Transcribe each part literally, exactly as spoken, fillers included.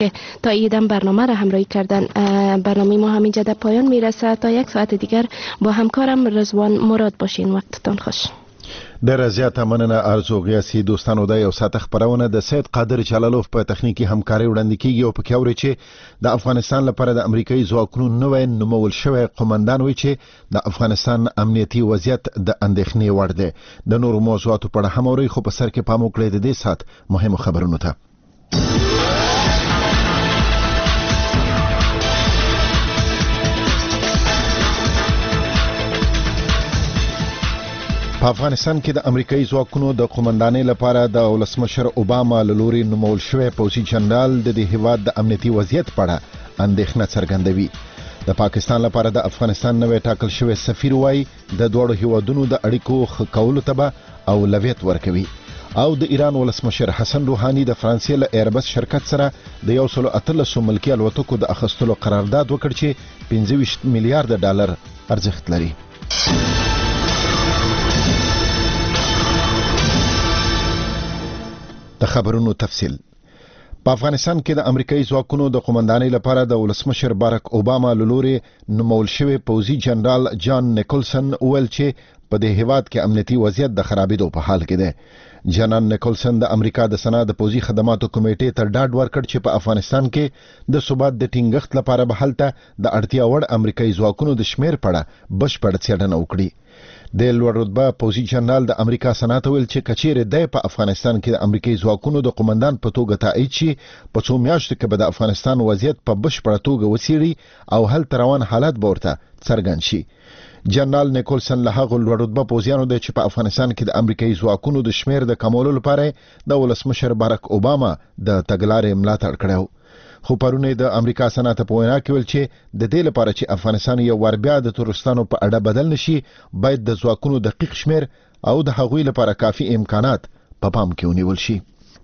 تاییدم برنامه را همراهی کردن. برنامه ما همینجا در پایان میرسه. تا یک ساعت دیگر با همکارم رضوان مراد باشین. وقتتان خوش. ډېره زیاته مننه ارزو غیاسي. دوستانو دا یو ساعت خبرونه د سید قادر جلالوف په تخنیکی همکاري وړاندې کیږي او په کې اوري چې د افغانستان لپاره د امریکایي ځواکونو نوې نومول شوی قومندان وی چې د افغانستان امنیتي وضعیت د اندېښنې وړ دی. د نورو موضوعاتو په اړه هم اوري، خو په سر کې پام وکړئ د دې سات مهمو خبرونو ته. په افغانستان کې د امریکایي ځواکونو د قومندانۍ لپاره د ولسمشر اوباما له لوري نومول شوی پوځي جنرال د دې هیواد د امنیتي وضعیت په اړه اندېښنه څرګندوي. د پاکستان لپاره د افغانستان نوې ټاکل شوی سفیر وایي د دوړو هیوادونو د اړیکو ښه کولو ته به اولویت ورکوي. او د ایران ولسمشر حسن روحاني د فرانسې له ایربس شرکت سره د یو سل اتلسو ملکي الوتکو د اخیستلو قرارداد وکړ چې پنځه ویشت میلیارډ ډالر ارزښت لري. د خبرونو تفصیل. په افغانستان کې د امریکایي ځواکونو د قومندانۍ لپاره د ولسمشر باراک اوباما له لوري نومول شوی پوځي جنرال جان نیکولسن ویل چې په دې هیواد کې امنیتي وضعیت د خرابېدو په حال کې دی. جنرال نیکولسن د امریکا د سنا د پوځي خدماتو کمیټې ته ډاډ ورکړ چې په افغانستان کې د ثبات د ټینګښت لپاره به هلته د اړتیا وړ امریکایي ځواکونو د شمیر په اړه بشپړ څېړنه وکړي. د لوړ رتبه پوځي جنرال د امریکا سنات ویل چې کچېره د په افغانستان کې د امریکایي ځواکونو د قومندان په توګه تایید شي په څو میاشتو کې به د افغانستان وضعیت په بشپړه توګه وڅېړي او هل روان حالات به ورته څرګند شي. جنرال نیکولسن له هغو لوړ رتبه پوځیانو د چې په افغانستان کې د امریکایي ځواکونو د شمیر د کمولو لپاره د ولسمشر باراک اوباما د تګلارې ملاتړ کړو. خو پرونه د امریکا سنات په وینا کې ویل چې د دې لپاره چې افغانستان یو ور بیا د تورستانو په اړه بدل نشي باید د ځواکونو دقیق شمیر او د هغوی لپاره کافي امکانات په پا پام کې ونیول شي.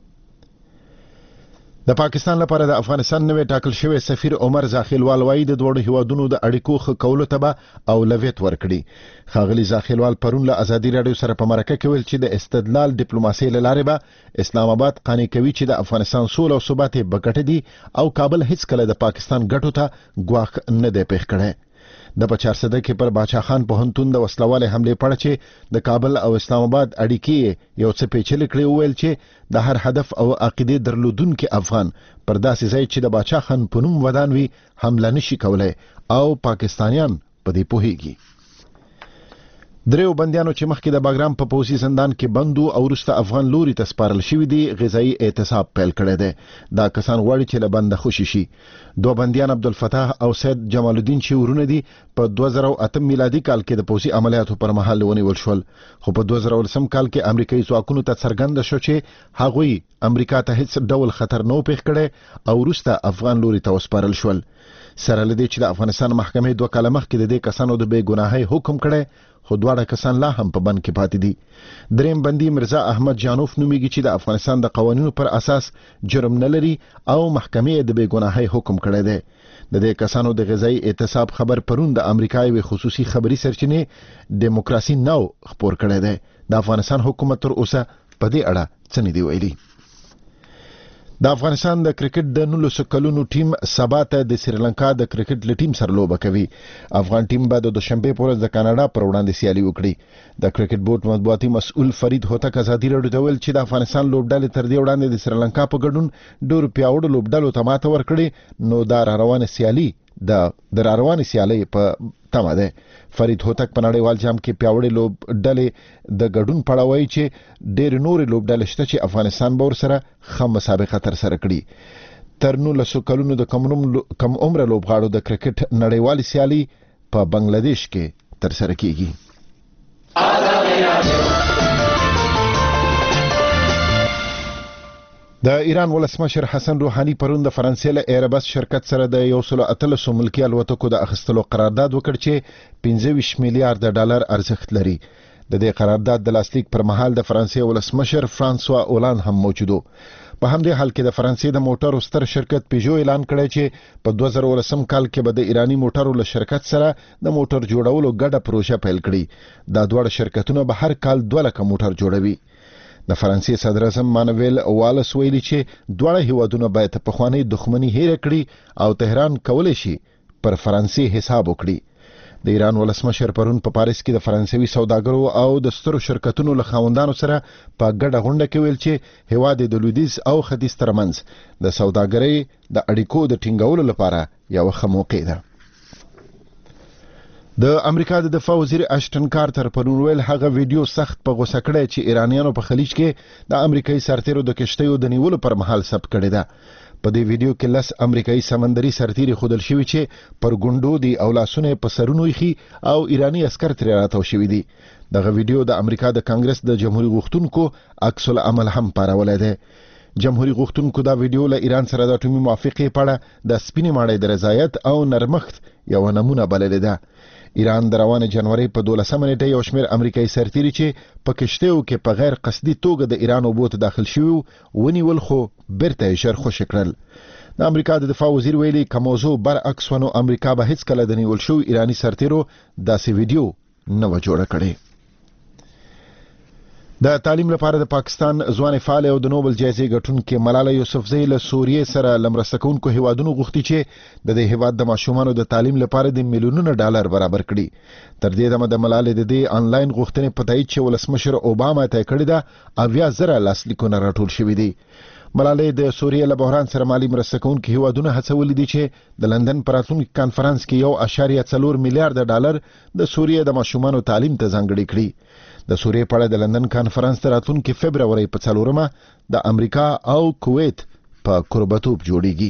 د پاکستان لپاره د افغانستان نوې ټاکل شوی سفیر عمر زاخیلوال وایي د دوه هیوادونو د اړیکو ښه کولو ته به اولویت ورکړي. ښاغلي زاخیلوال پرون له ازادي راډیو سره په مرکه کې ویل چې د استدلال ډیپلوماسي له لارې به اسلام آباد قانع کوي چې د افغانستان سوله او ثبات یې بګټه دي او کابل هیڅ کله د پاکستان ګټو ته ګواښ نه دی پېښ کړی. د په چارسده کې پر باچا خان پوهنتون د وسلوالې حمله پړ چې د کابل او اسلام آباد اړیکې یو څه پیچلې کړې ویل چې د هر هدف او عقیده درلودونکو افغان پر داسې ځای چې د باچا خان په نوم ودان وي حمله نشي کولای او پاکستانیان په دې پوهیږي. دریو بندیانو چې مخکې د باګرام په پوځي زندان کې بندو او وروسته افغان لوري ته سپارل شوي دي غذایی اعتصاب پیل کړی دی. دا کسان غواړي چې له بنده خوشي شي. دوه بندیان عبدالفتاح او سید جمال الدین چې ورونه دي په دوه زره اته میلادي کال کې د پوځي عملیاتو پر مهال ونیول شول، خو په دوه زره ولسم کال کې امریکایي ځواکونو ته څرګنده شو چې هغوی امریکا ته هیڅ ډول خطر نه پېښ کړی او وروسته افغان لوري ته وسپارل شول. سره لدې چې د افغانستان محکمې دوه کاله مخکې د دې کسانو د بې ګناهۍ حکم کړی، خو دواړه کسان لا هم په بند کې پاتې دي. دریم بندي مرزا احمد جانوف نومیږي چې د افغانستان د قوانینو پر اساس جرم نه لري او محکمې د بې ګناهۍ حکم کړی دی. د دې کسانو د غذایی اعتصاب خبر پرون د امریکا یوې خصوصي خبري سرچینې ډیموکراسي ناو خپور کړی دی. د افغانستان حکومت تر اوسه په دې اړه څه نه دی ویلي. د افغانستان د کرکټ د نولسو کلونو ټیم سبا ته د سریلانکا د کرکټ له ټیم سره لوبه کوي. افغان ټیم به د دوشنبه په ورځ د کاناډا پر وړاندې سیالي وکړي. د کرکټ بورډ مطبوعاتي مسؤل فرید هوتک ازادي راډیو ته ویل چې د افغانستان لوبډلې تر دې وړاندې د سریلانکا په ګډون ډېر پیاوړو لوبډلو ته ماته ورکړي، نو دا روانه سیالي د د روانه سیالي په تمه ده. فرید هوتک په نړیوال جام کې پیاوړې لوبډلې د ګډون پړاوي چې ډېر نور لوبډلې شته چې افغانستان به ورسره ښه مسابقه تر سره کړي. تر نولسو کلونو د کم عمره لوبغاړو د کرکټ نړیوالې سیالي په بنگلاديش کې تر سره کیږي. د ایران ولسمشر حسن روحاني پرون د فرانسې له ایربس شرکت سره د یو سل اتلسو ملکي الوتکو د اخیستلو قرارداد وکړ چې پنځه ویشت میلیارډ ډالر ارزښت لري. د دې قرارداد د لاسلیک پر مهال د فرانسې ولسمشر فرانسوا اولان هم موجودو. په همدې حال کې د فرانسې د موټرو ستر شرکت پیژو اعلان کړی چې په دوه زره ولسم کال کې به د ایرانی موټرو له شرکت سره د موټر جوړولو ګډه پروژه پیل کړي. دا دواړه شرکتونه به هر کال دوه لکه موټر جوړوي. د فرانسې صدر اعظم مانویل والس ویلي چې دواړه هیوادونه باید په خواني دښمنی هېر کړي او تهران کولای شي پر فرانسې حساب وکړي. د ایران ولسمشر پرون په پاریس کې د فرانسوي سوداګرو او د سترو شرکتونو له خاوندانو سره په ګډه غونډه کې ویل چې هیواد د لویدیځ او ختیځ ترمنځ د سوداګرۍ د اړیکو د ټینګولو لپاره یو ښه موقع ده. د امریکا د دفاع وزیر اشټن کارتر پرون ویل هغه ویډیو سخت په غوسه کړی چې ایرانیانو په خلیج کې د امریکایي سرتیرو د کشتیو د نیولو پر مهال ثبت کړی ده. په دې ویډیو کې لس امریکایي سمندري سرتیري خودل شوی چې پر ګوندو دی او لاسونه په سرونو یې او ایرانی عسكر ترې راتاو شوی دي. دغه ویډیو د امریکا د کانګرس د جمهوریت غوښتونکو عکس العمل هم پارولای دی. جمهوریت غوښتونکو دا ویډیو له ایران سره د اټومي موافقې په اړه د سپینې ماڼۍ د رضایت او نرمښت یو نمونه بللې ده. ایران د روانه جنوري په دولسمه نیټه یو شمېر امریکایي سرتیري چې په کشتیو کې په غیر قصدي توګه د ایران اوبو ته داخل شوي ونیول خو بیرته یې ژر خوشي کړل. د امریکا د دفاع وزیر ویلي که موضوع برعکس ونه امریکا به هیڅکله د نیول شوي ایراني سرتیرو داسې ویډیو نه و جوړه کړې. د تعلیم لپاره د پاکستان ځوان فعال او د نوبل جایزې ګټونکې ملاله یوسفزۍ له سوریې سره لمرسته کوونکو هیوادونو غوښتي چې د دې هیواد د ماشومانو د تعلیم لپاره د میلیونونو ډالر برابر کړي. تر دې دمه د ملالې د دې انلاین غوښتنې په تایید چې ولسمشر اوباما ته کړی ده اویا زره لاسلیکونه راټول شوي دي. ملالې د سوریې له بحران سره مالی مرسته کوونکي هیوادونه هڅولي دي چې د لندن په راتلونکي کانفرنس کې یو اشاریه څلور میلیارډ ډالر د سوریې د ماشومانو تعلیم ته ځانګړي کړي. د سوریې په اړه د لندن کانفرنس ته راتلونکي فبروري په څلورمه د امریکا او کویت په قربتوب جوړیږي.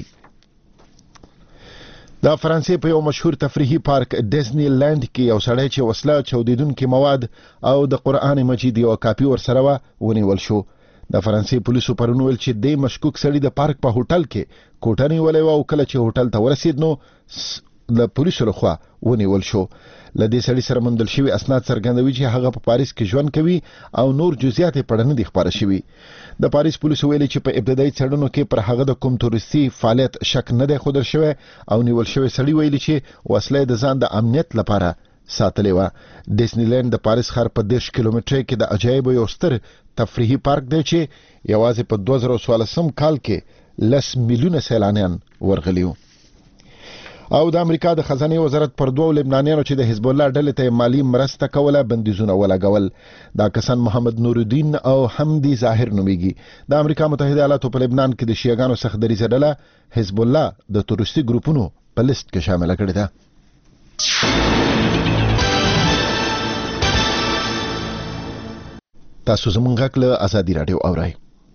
د فرانسې په یو مشهور تفریحي پارک ډیزنی لند کې یو سړی چې وسله چاودیدونکي مواد او د قرآن مجید یو کاپي ورسره و ونیول شو. د فرانسې پولیسو پرون ویل چې د مشکوک سړی د پارک په هوټل کې کوټه نیولې و او کله چې هوټل ته ورسید نو د پولیسو لخوا ونیول شو. له دې سړي سره موندل شوي اسناد څرګندوي چې هغه په پاریس کې ژوند کوي او نور جزئیات یې په اړه نه دي خپاره شوي. د پاریس پولیسو ویلي چې په ابتدایي څېړنو کې پر هغه د کوم تورستي فعالیت شک نه دی ښودل شوی او نیول شوی سړي ویلي چې وسله د ځان د امنیت لپاره ساتلې وه. ډیزنی لند د پاریس ښار په دېرش کیلومتره کې د عجایبو یو ستر تفریحي پارک دی چې یوازې په دوه زره څوارلسم کال کې لس میلیونه سیلانیان ورغلي وو. او د امریکا د خزانه وزارت پر دوه لبنانیانو چې د حزب الله ډلې ته مالی مرسته کوله بندیزونه ولګول. دا کسان محمد نور الدین او حمدی ظاهر نومیږي. د امریکا متحده ایالاتو په لبنان کې د شیعاګانو سخت دریځه ډله حزب الله د تروریستي ګروپونو په لیست کې شامل کړی ده. تاسو زموږ غږ له ازادي رادیو اورئ.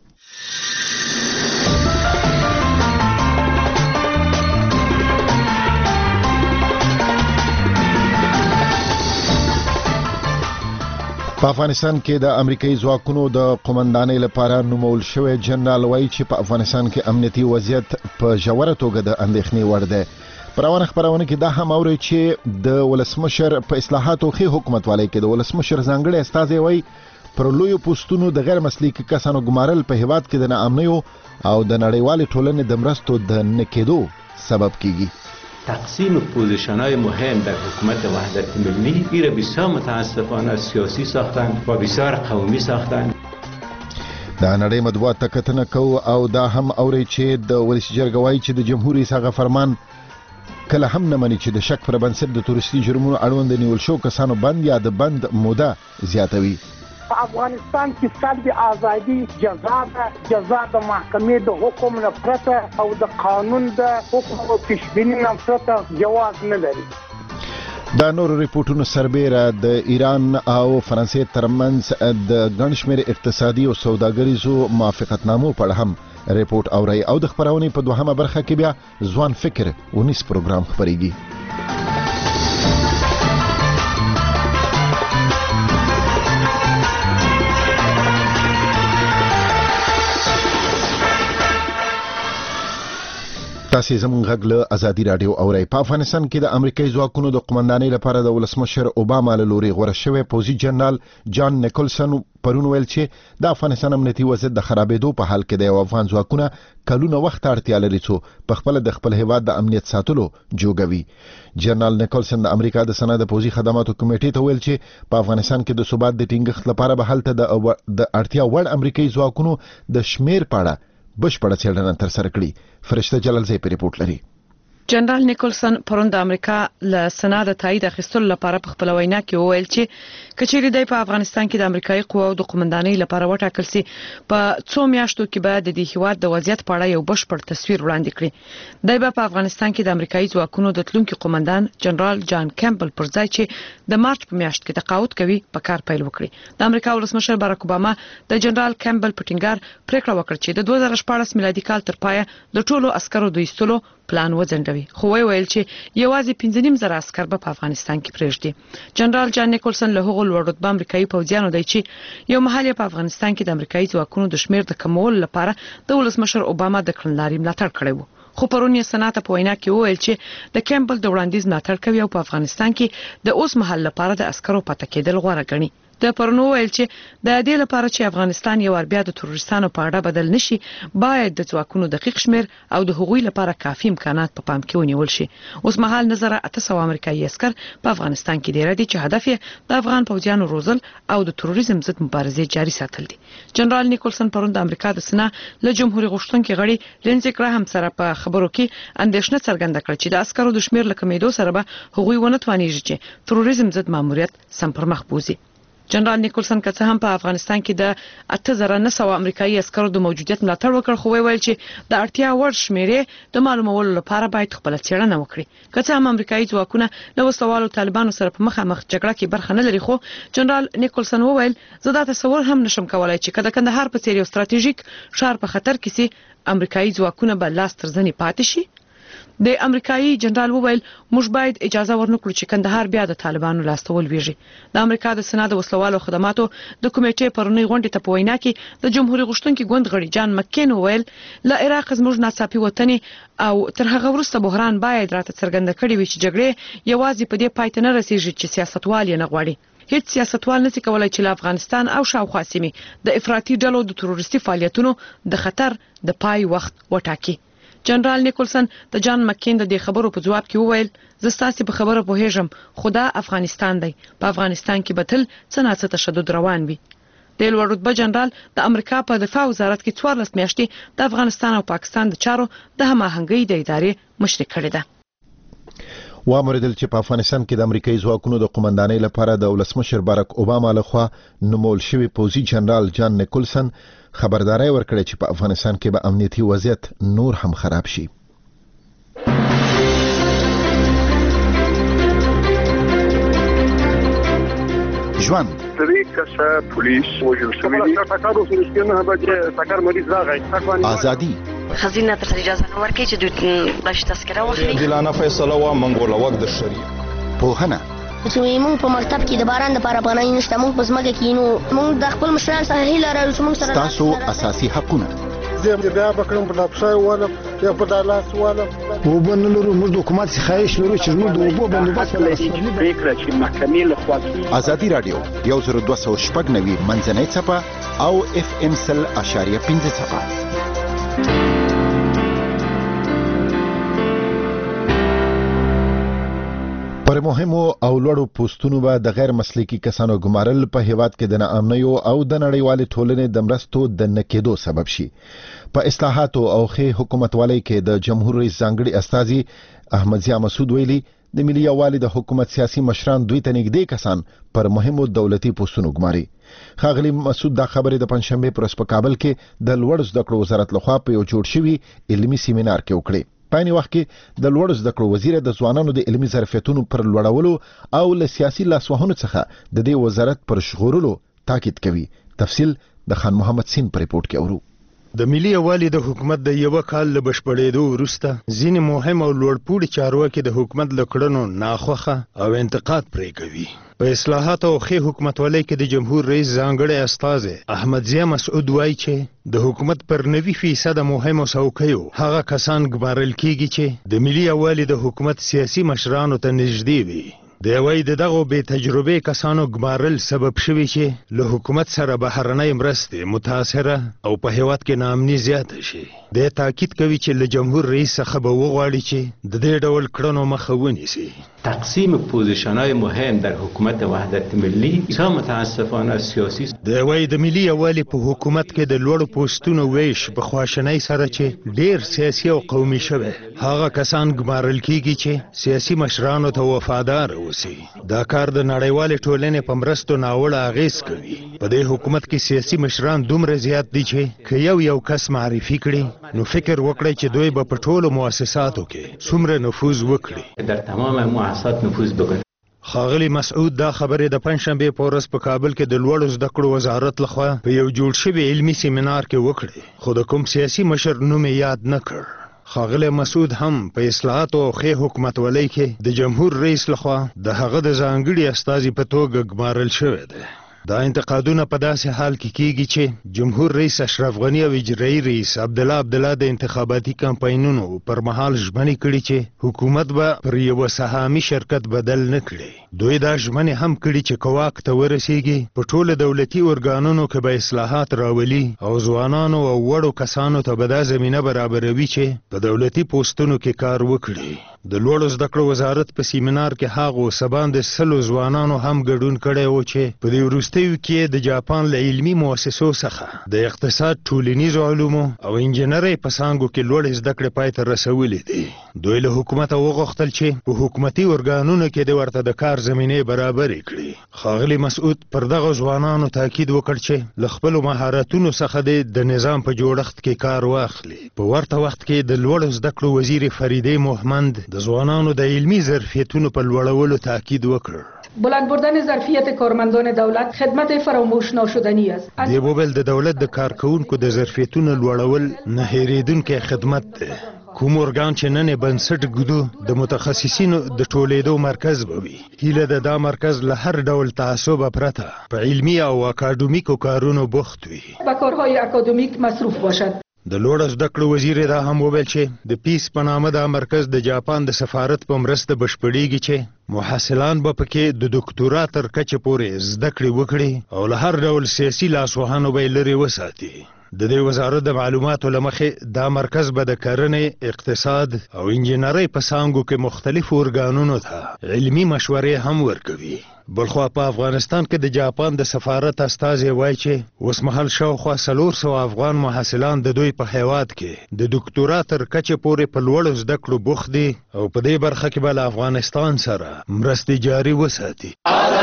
په افغانستان کې د امریکایي ځواکونو د قومندانۍ لپاره نومول شوی جنرال وایي چې په افغانستان کې امنیتي وضعیت په ژوره توګه د اندېښنې وړ دی. په روانه خپرونه کې دا هم اورئ چې د ولسمشر په اصلاحاتو ښې حکومتوالۍ کې د ولسمشر ځانګړی استازی وایي پر لویو پوسټونو د غیر مسلکي کسانو ګمارل په هیواد کې د ناامنیو او د نړیوالې ټولنې د مرستو د نه کېدو سبب کیږي. تقسیم پوزیشن‌های مهم در حکومت وحدت ملی این را بسیار متاسفانه سیاسی ساختن و بسیار قومی ساختن. دا نړۍ مطبوعات ته کتنه کوو او دا هم اوري چې د ولس جرګه وایي چې د جمهوریت هغه فرمان کله هم نه مني چې د شک پر بنسټ د تورستي جرمونو اړوند نیول شو کسانو بند یا د بند موده زیاتوي. په افغانستان کې سلب ازادي جزا ده، جزا د محکمې د حکم نه پرته او د قانون د حکم او پیشبینی نه پرته جواز نه لري. دا نور ریپورتونو سربیره د ایران او فرانسې ترمنځ د ګڼ شمېر اقتصادي او سوداګریزو موافقتنامو په اړه هم ریپورت اورئ او د خپرونې په دوهمه برخه کې بیا ځوان فکر ونیس پروګرام خپریږي. تاسو زموږ غږ له ازادي رادیو اورئ. په افغانستان کې د امریکایي ځواکونو د قومندانۍ لپاره د ولسمشر اوباما له لوري غوړه شوی پوځي جنرال جان نیکولسن پرون ویل چې د افغانستان امنیتي وضعیت د خرابېدو په حال کې د افغان ځواکونه کلونه وخت اړتیا لري چې په خپل د خپل هیواد د امنیت ساتلو جوګوي. جنرال نیکولسن د امریکا د سنا د پوځي خدماتو کمیټې ته ویل چې په افغانستان کې د ثبات د ټینګښت لپاره به هلته د اړتیا وړ امریکایي ځواکونو د شمیر په اړه بشپړه څېړنه ترسره کړي. فرشته جلالزی په ریپورت لري. جنرال نیکولسن پرون د امریکا له سنا د تایید اخیستلو لپاره په خپل وینا کې وویل چې کچېری د په افغانستان کې د امریکایي قواو د قومندانۍ لپاره وټاکل سي په څو میاشتو کې به د دې هیواد د وضعیت په اړه یو بشپړ تصویر وړاندې کړي. د په افغانستان کې د امریکایي ځواکونو د تلونکو قومندان جنرال جان کیمبل پر ځای چې د مارچ په میاشت کې تقاعد کوي په کار پیل وکړي. د امریکا ولسمشر باراک اوباما د جنرال کیمبل په ټینګار پریکړه وکړه چې د دوه زره شپاړس میلادي کال تر پایه د ټولو عسکرو د ایستلو پلان وځنډوي. خو ویل چې یوازې پنځه نیم زره عسكر به په افغانستان کې پرېږدي. جنرال جان نیکولسن له هغو لوړ رتبه امریکایي پوځیانو دی چې یو مهال په افغانستان کې د امریکایي ځواکونو د شمیر د کمولو لپاره د ولسمشر اوباما د کړنلاري ملاتړ کړی و. خو پرون یې سنات په وینا کې وویل چې د کیمبل د وړاندیز ملاتړ کوي او په افغانستان کې د اوس مهال لپاره د عسکرو پاتې کېدل غوړه ګڼي. د پرونو ویل چې د دې لپاره چې افغانستان یو بیا د تروریستانو په اړه بدل نشي باید د ځواکونو دقیق شمیر او د هغوی لپاره کافي امکانات په پام کې ونیول شي. اوس مهال نظر اته سوه امریکایي عسكر په افغانستان کې ډیر دي چې هدف یې د افغان پوځیانو روزل او د تروریزم ضد مبارزې جاري ساتل دي. جنرال نیکولسن پرون د امریکا د سنا له جمهوریت غوښتونکي غړي لینزي ګراهم سره په خبرو کې اندېښنه څرګنده کړه چې د عسکرو د شمیر له کمیدو سره به هغوی ونه توانیږي چې تروریزم ضد ماموریت سم پر مخ بوزي. جنرال نیکولسن که څه هم په افغانستان کې د اته زره نه سوه امریکایي عسکرو د موجودیت ملاتړ وکړ خو ویل چې د اړتیا وړ شمیرې د معلومولو لپاره باید خپل څېړنه وکړي. که څه هم امریکایي ځواکونه له وسوالو طالبانو سره په مخامخ جګړه کې برخه نه لري خو جنرال نیکولسن وویل زه دا تصور هم نشم کولای چې کله کندهار په څیر یو ستراتیژیک ښار په خطر کې سي امریکایي ځواکونه به لاس تر زنې پاتې شي. د امریکایي جنرال وویل موږ باید اجازه ورنکړو چې کندهار بیا د طالبانو لاسته ولويږي. د امریکا د سنا د وسلوالو خدماتو د کمیټې پرونی غونډې ته په وینا کې د جمهوریت غوښتونکي ګوند غړي جان مکین وویل له عراق زموږ ناڅاپي وطني او تر هغه وروسته بحران باید راته څرګنده کړي وي چې جګړې یوازې په دې پای ته نه رسیږي چې سیاستوال یې نه غواړي. هیڅ سیاستوال نشي کولای چې له افغانستان او شاوخوا سیمې د افراطي ډلو د تروریستي فعالیتونو د خطر د پای وخت وټاکي. جنرال نیکولسن د جان مکین د دې خبرو په جواب کې وویل زه ستاسو په خبره پوهیږم خو دا افغانستان دی. په افغانستان کې به تل څه نه څه تشدد روان وي. د لوړ رتبه جنرال د امریکا په دفاع وزارت کې څوارلس میاشتې د افغانستان او پاکستان د چارو د هماهنګۍ د ادارې مشري کړې ده. وامردل چې په افغانستان کې د امریکایي ځواکونو د قومندانۍ لپاره د ولسمشر باراک اوباما لخوا نومول شوی پوځي جنرال جان نیکولسن خبرداري ورکړه چې په افغانستان کې به امنیتي وضعیت نور هم خراب شي. ژوند طریقه پولیس وجل شوی دی تاکارو سرسکینه به تاکار مریض راغی ازادي خزینه تر اجازه نه ورکړي چې دوی باش تذکره واخلي. دلانه فیصله وا منګول وخت د شریعه پوهنه چې موږ په مکتب کې د باران د لپاره پناه نشته موږ په ځمکه کې نو موږ د خپل مشران سره هیله لرو چې موږ سره تاسو اساسي حقونه زه بیا بکرم په لپسای ولا یا په دالاس ولا وبنلرو موږ د حکومت څخه خواهش لرو چې موږ د وبو بندوبست ولرو فکر چې محکمې له خوا ازادي رادیو یو زر دوه سوه شپږ نوي منځنۍ څپه او اف ام سل اشاریه پنځه څپه. پر مهمو او لوړو پوسټونو به د غیر مسلکي کسانو ګمارل په هیواد کې د ناامنیو او د نړیوالې ټولنې د مرستو د نکېدو سبب شي. په اصلاحاتو او ښې حکومتوالۍ کې د جمهور رئیس ځانګړي استازي احمد ضیا مسعود ویلي د ملي یووالي د حکومت سیاسي مشران دوی ته نږدې کسان پر مهمو دولتي پوسټونو ګماري. ښاغلي مسعود دا خبرې د پنځشنبې پر ورځ په کابل کې د لوړ زده کړو وزارت لخوا په یو جوړ شوي علمي سیمینار کې وکړې. په عین وخت کې د لوړ زده کړو وزیر د ځوانانو د علمي ظرفیتونو پر لوړولو او له سیاسي لاسوهنو څخه د دې وزارت پر شغورلو تاکید کوي. تفصیل د خان محمد سین پر ریپورت کې اورو. د ملي یووالي د حکومت د یو کال له بشپړېدو وروسته ځینې مهم او لوړپوړي چارواکي د حکومت له کړنو ناخوښه او انتقاد پرې کوي. په اصلاحاتو او ښې حکومتولۍ کې د جمهور رئیس ځانګړی استازی احمد ضیا مسعود وایي چې د حکومت پر نوي فیصده مهمو څوکیو هغه کسان ګمارل کیږي چې د ملي یووالي د حکومت سیاسي مشرانو ته نږدې وي. دی وایي د دغو بې تجربې کسانو ګمارل سبب شوي چې له حکومت سره بهرنۍ مرستې متاثره او په هیواد کې ناامني زیاته شي. دی تاکید کوي چې له جمهور رئیس څخه به وغواړي چې د دې ډول کړنو مخه ونیسي. تقسیم پوزیشن‌های مهم در حکومت وحدت ملی بسیار متاسفانه سیاسی است. دی وایي د ملي یووالي په حکومت کې د لوړو پوستونو ویش په خواشنۍ سره چې ډیر سیاسي او قومي شوی هغه کسان ګمارل کیږي چې سیاسي مشرانو ته وفادار اوسي. دا کار د نړیوالې ټولنې په مرستو ناوړه اغیز کوي. په دې حکومت کې سیاسي مشران دومره زیات دي چې که یو یو کس معرفي کړي نو فکر وکړئ چې دوی به په ټولو مؤسساتو کې څومره نفوذ وکړي. در تمام مؤسسات نفوذ بکنه. ښاغلي مسعود دا خبرې د پنجشنبې په ورځ په کابل کې د لوړو زده کړو وزارت لخوا په یو جوړ شوي علمي سیمینار کې وکړې، خو د کوم سیاسي مشر نوم یې یاد نه کړ. ښاغلی مسعود هم په اصلاحاتو او ښې حکومتولۍ کې د جمهور رئیس لخوا د هغه د ځانګړي استازي په توګه ګمارل شوی دی. دا انتقادونه په داسې حال کې کیږي چې جمهور رئیس اشرف غني او اجرایي رئیس عبدالله عبدالله د انتخاباتي کمپاینونو پر مهال ژمنې کړي چې حکومت به پر یوه سهامي شرکت بدل نه کړي. دوی دا ژمنې هم کړي چې که واک ته ورسیږي په ټولو دولتي ارګانونو کې به اصلاحات راولي او ځوانانو او وړو کسانو ته به دا زمینه برابروي چې په دولتي پوستونو کې کار وکړي. د لوړو زده کړو وزارت په سیمینار کې هغو سباندې سلو ځوانانو هم ګډون کړی و چې په دې وروستیو کې د جاپان له علمي مؤسسو څخه د اقتصاد، ټولنیزو علومو او انجنیرۍ په څانګو کې لوړې زده کړې پای ته رسولې دي. دوی له حکومته وغوښتل چې په حکومتي ارګانونو کې د ورته د کار زمینې برابرې کړي. ښاغلي مسعود پر دغه ځوانانو تاکید وکړ چې له خپلو مهارتونو څخه د نظام په جوړښت کې کار واخلي. په ورته وخت کې د لوړو زده کړو وزیر فریدې محمد د ځوانانو د علمي ظرفیتونو په لوړولو تاکید وکړ. بلند بردن ظرفیت کارمندان دولت خدمت فراموش ناشدنی است. دی وویل د دولت د کارکونکو د ظرفیتونو لوړول نه هېرېدونکی خدمت دی. کوم ارګان چې نن یې بنسټ ږدو د متخصصینو د ټولېدو مرکز به وي. هیله ده دا مرکز له هر ډول تعصب پرته په علمي او اکاډمیکو کارونو بوخت وي. به کارهای اکادمیک مصروف باشد. د لوړو زده کړو وزیر دا هم وویل چې د پیس په نامه دا مرکز د جاپان د سفارت په مرسته بشپړېږي چې محصلان به پکې د دکتورا تر کچې پورې زده کړې وکړي او له هر ډول سیاسي لاسوهانو به یې لرې وساتي. د دې وزارت د معلوماتو له مخې دا مرکز به د کرنې، اقتصاد او انجنیرۍ په څانګو کې مختلفو ارګانونو ته علمي مشورې هم ورکوي. بلخوا په افغانستان کې د جاپان د سفارت استازی وایي چې اوس مهال شاوخوا څلور سوه افغان محصلان د دوی په هیواد کې د دکتورا تر کچې پورې په لوړو زده کړو بوخت دي او په دې برخه کې به له افغانستان سره مرستې جاري وساتي.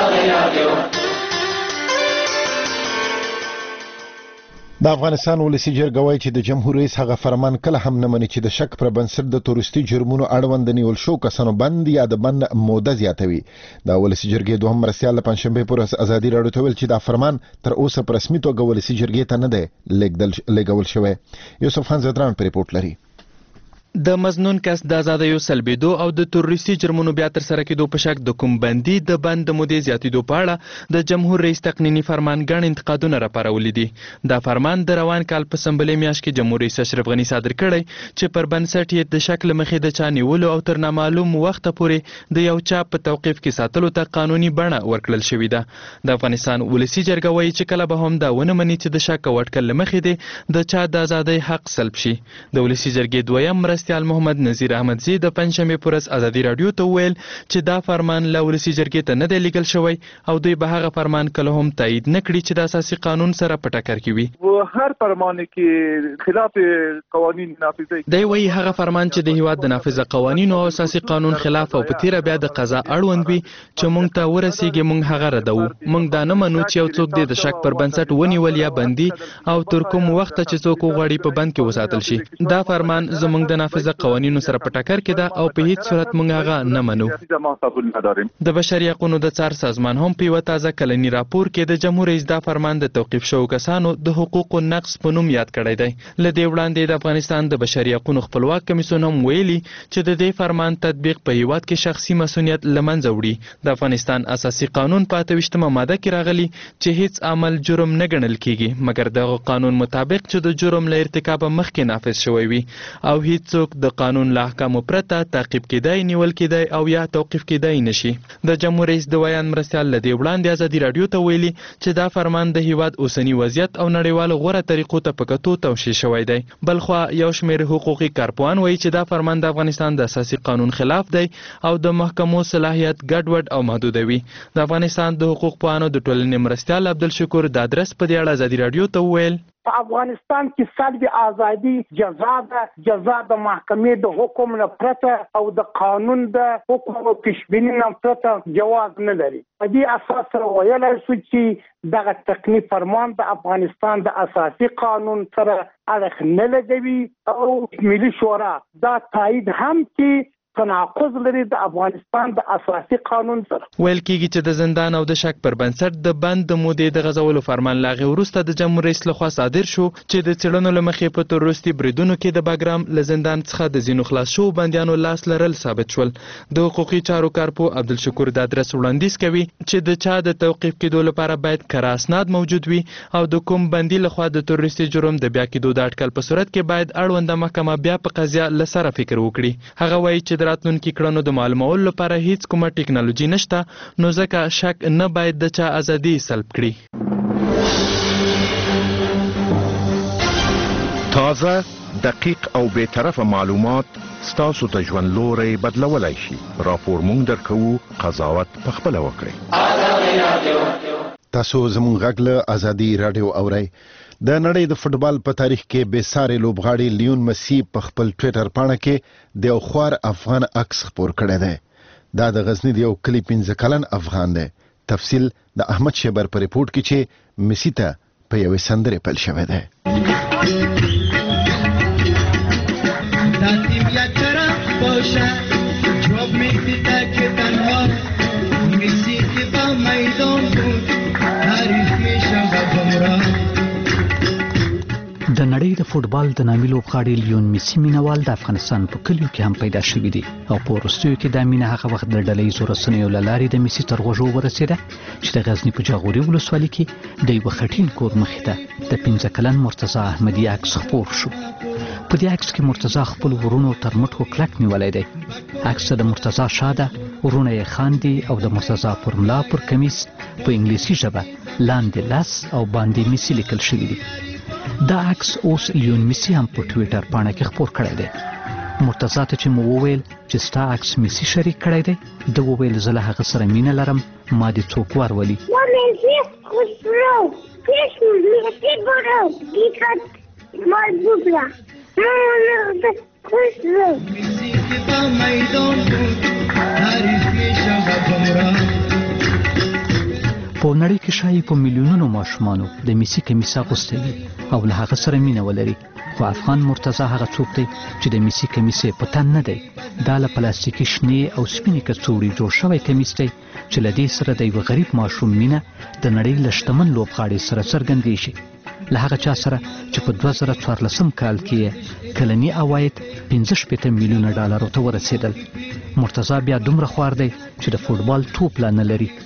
د افغانستان ولسی جرګه وایي چې د جمهور رئیس هغه فرمان کله هم نه مني چې د شک پر بنسټ د تورستي جرمونو اړوند نیول شو کسانو بند یا د بند موده زیاتوي. د ولسی جرګې دوهم مرستیال له پنجشنبې پر ورځ ازادي راډیو ته ویل چې دا فرمان تر اوسه په رسمي توګه ولسی جرګې ته نه دی لېږل شوی. یوسف خان زدران په ریپورت لري. د مزنون کس د آزادیو سلبېدو او د تروریستي جرمونو بیا تر سره کېدو په شک د کوم بندي د بند د مودې زیاتېدو په اړه د جمهور رئیس تقنیني فرمان ګڼ انتقادونه راپارولي دي. دا فرمان د روان کال په سنبلې میاشت کې جمهور رئیس اشرف غني صادر کړی چې پر بنسټ یې د شک له مخې د چا نیولو او تر نامعلوم وخته پورې د یو چا په توقیف کې ساتلو ته قانوني بڼه ورکړل شوې ده. د افغانستان ولسی جرګه وایي چې کله به هم دا ونه مني چې د شک او اټکل له مخې دی د چا د ازادۍ حق سلب شي. د ولسی جرګې دویم مرستیال محمد نذیر احمدزی د پنجشنبې پر ورځ ازادي راډیو ته وویل چې دا فرمان له ولسی جرګې ته نه دی لیږل شوی او دوی به هغه فرمان کله هم تایید نه کړي چې د اساسي قانون سره په ټکر کې وي. هر فرمان کې خلاف قوانین نافذ دی وایي هغه فرمان چې د هیواد د نافذه قوانینو او اساسي قانون خلاف او په تیره بیا د قضا اړوند وي چې موږ ته ورسیږي موږ هغه ردوو. موږ دا نه منو چې یو څوک دې د شک پر بنسټ ونیول یا بندي او تر کوم وخت چې څوک وغواړي په بند کې وساتل شي. دا فرمان زموږ د نافذه قوانینو سره په ټکر کې ده او په هیڅ صورت موږ هغه نه منو. د بشري حقوقو د څار سازمان هم په یوه تازه کلنی راپور کې د جمهور رئیس دا فرمان د توقیف شوو کسانو د حقوقو نقض په نوم یاد کړی دی. له دې وړاندې د افغانستان د بشري حقوقو خپلواک کمیسیون هم ویلي چې د دې فرمان تطبیق په هیواد کې شخصي مسؤلیت له منځه وړي. د افغانستان اساسي قانون په اته ویشتمه ماده کې راغلی چې هیڅ عمل جرم نه ګڼل کیږي مګر دغه قانون مطابق چې د جرم له ارتکابه مخکې نافذ شوی وي او هیڅوک د قانون له احکامو پرته تعقیب کیدای، نیول کیدای او یا توقیف کیدای نشي. د جمهور رئیس د بیان مرستیال له دې وړاندې ازادي راډیو ته ویلي چې دا فرمان د هیواد اوسنی وضعیت او نړیوالو غوره طریقو ته په کتو توشیح شوی دی. بلخوا یو شمېر حقوقي کارپوهان وایي چې دا فرمان د افغانستان د اساسي قانون خلاف دی او د محکمو صلاحیت ګډوډ او محدودوي. د افغانستان د حقوق پوهانو د ټولنې مرستیال عبدالشکور دادرس په دې اړه ازادي راډیو ته وویل په افغانستان کې سلب ازادي جزا ده، جزا د محکمې د حکم نه پرته او د قانون د حکم او پیشبینی نه پرته جواز نه لري. په دې اساس سره ویلای شو چې دغه تقنی فرمان د افغانستان د اساسي قانون سره اړخ نه لګوي او ملي شورا دا تایید هم کې تناقض لري د افغانستان د اساسي قانون سره. ویل کېږي چې د زندان او د شک پر بنسټ د بند د مودې د غځولو فرمان لا غي وروسته د جمهور رئیس لخوا صادر شو چې د څېړنو له مخې په تروریستي بریدونو کې د باګرام له زندان څخه د ځینو خلاص شوو بندیانو لاس لرل ثابت شول. د حقوقي چارو کارپو عبدالشکور دادرس وړاندیز کوي چې د چا د توقیف کېدو لپاره باید کره اسناد موجود وي او د کوم بندي لخوا د تروریستي جرم د بیا کېدو د اټکل په صورت کې باید اړونده محکمه بیا په قضیه له سره فکر وکړي. هغه وایي چې راتلونکي کړنو د معلومولو لپاره هیڅ کومه ټکنالوژي نشته نو ځکه شک نه باید د چا ازادي سلب کړي. تازه، دقیق او بې طرفه معلومات ستاسو ته ژوند لوری بدلولی شي. راپور مونږ درکوو، قضاوت پخپله وکړئ. تاسو زموږ غږ له ازادي راډیو اورئ. د نړۍ د فوټبال په تاریخ کې بې ساري لوبغاړي لیون مسی په خپل ټویټر پاڼه کې د یو خوار افغان عکس خپور کړی دی. دا د غزني د یو کلي پنځه کلن افغان دی. تفصیل د احمد شیبر په ریپورت کې چې مسی ته په یوې سندرې پیل شوی دی. د نړۍ د فوټبال د نامي لوبغاړي لیون میسی مینوال د افغانستان په کلیو کې هم پیدا شوی دی او په وروستیو کې دا مینه هغه وخت د ډلهییزو رسنیو له لارې د میسی تر غوږو ورسېده چې د غزني په جاغوري ولسوالۍ کې د یوه خټین کور مخې ته د پنځه کلن مرتضی احمدي عکس خپور شو. په دې عکس کې مرتضی خپل ورونو تر مټو کلک نیولی دی. عکس د مرتضی شاده، ورونه یې خاندي او د مرتضی پر ملا پر کمیس په انګلیسي ژبه لاندې لاس او باندې میسی لیکل شوي دي. دا عکس اوس لیون میسی هم په ټویټر پاڼه کې خپور کړی دی. مرتضی ته چې مو وویل چې ستا عکس میسی شریک کړی دی، ده وویل زه له هغه سره مینه لرم، ما دې څوک ورولي. په نړۍ کې شایي په میلیونونو ماشومانو د میسی کمیس اغوستی وي او له هغه سره مینه ولري، خو افغان مرتضی هغه څوک دی چې د میسی کمیس یې په تن نه دی. دا له پلاستیکي شنې او سپینې کڅوړې جوړ شوی کمیس دی چې له دې سره د یوه غریب ماشوم مینه د نړۍ له شتمن لوبغاړي سره څرګندېږي. له هغه چا سره چې په دوه زره څوارلسم کال کې کلني عواید پنځه شپېته میلیونه ډالرو ته ورسېدل. مرتضی بیا دومره خوار دی چې د فوټبال توپ لا نه لري.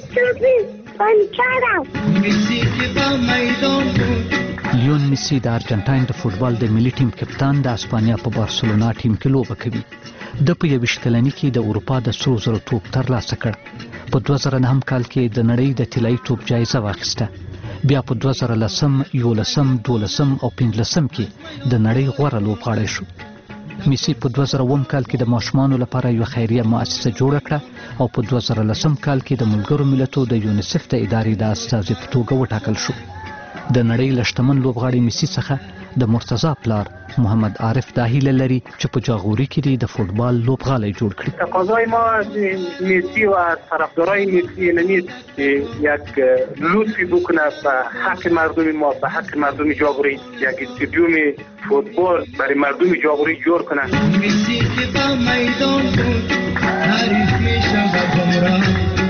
لیون میسی د ارجنټاین د فوټبال د ملي ټیم کپتان د اسپانیا په بارسلونا ټیم کې لوبه کوي. د په یویشت کلنۍ کې د اروپا د سرو زرو توپ ترلاسه کړ. په دوه زره نهم کال کې د نړۍ د طلایي توپ جایزه واخیسته. بیا په دوه زره لسم، یولسم، دولسم او پنځلسم کې د نړۍ غوره لوبغاړی شو. میسی په دوه زره اووم کال کې د ماشومانو لپاره یوه خیریه مؤسسه جوړه کړه او په دوه زره لسم کال کې د ملګرو ملتونو د یونیسف د ادارې د استازي په توګه وټاکل شو. د نړۍ له شتمن لوبغاړي میسي څخه د مرتضی پلار محمد عارف دا هیله لري چې په جاغوري کې د فوتبال لوبغالی جوړ کړي. تقاضای ما از میسی و از طرفدارای میسی این نیست که یک لطفی بکنه به حق مردم ما، به حق مردم جاغوری یک استادیوم فوتبال برای مردم جاغوری جور کنه. میسی که با میدان بود تعریف میشه و بمران.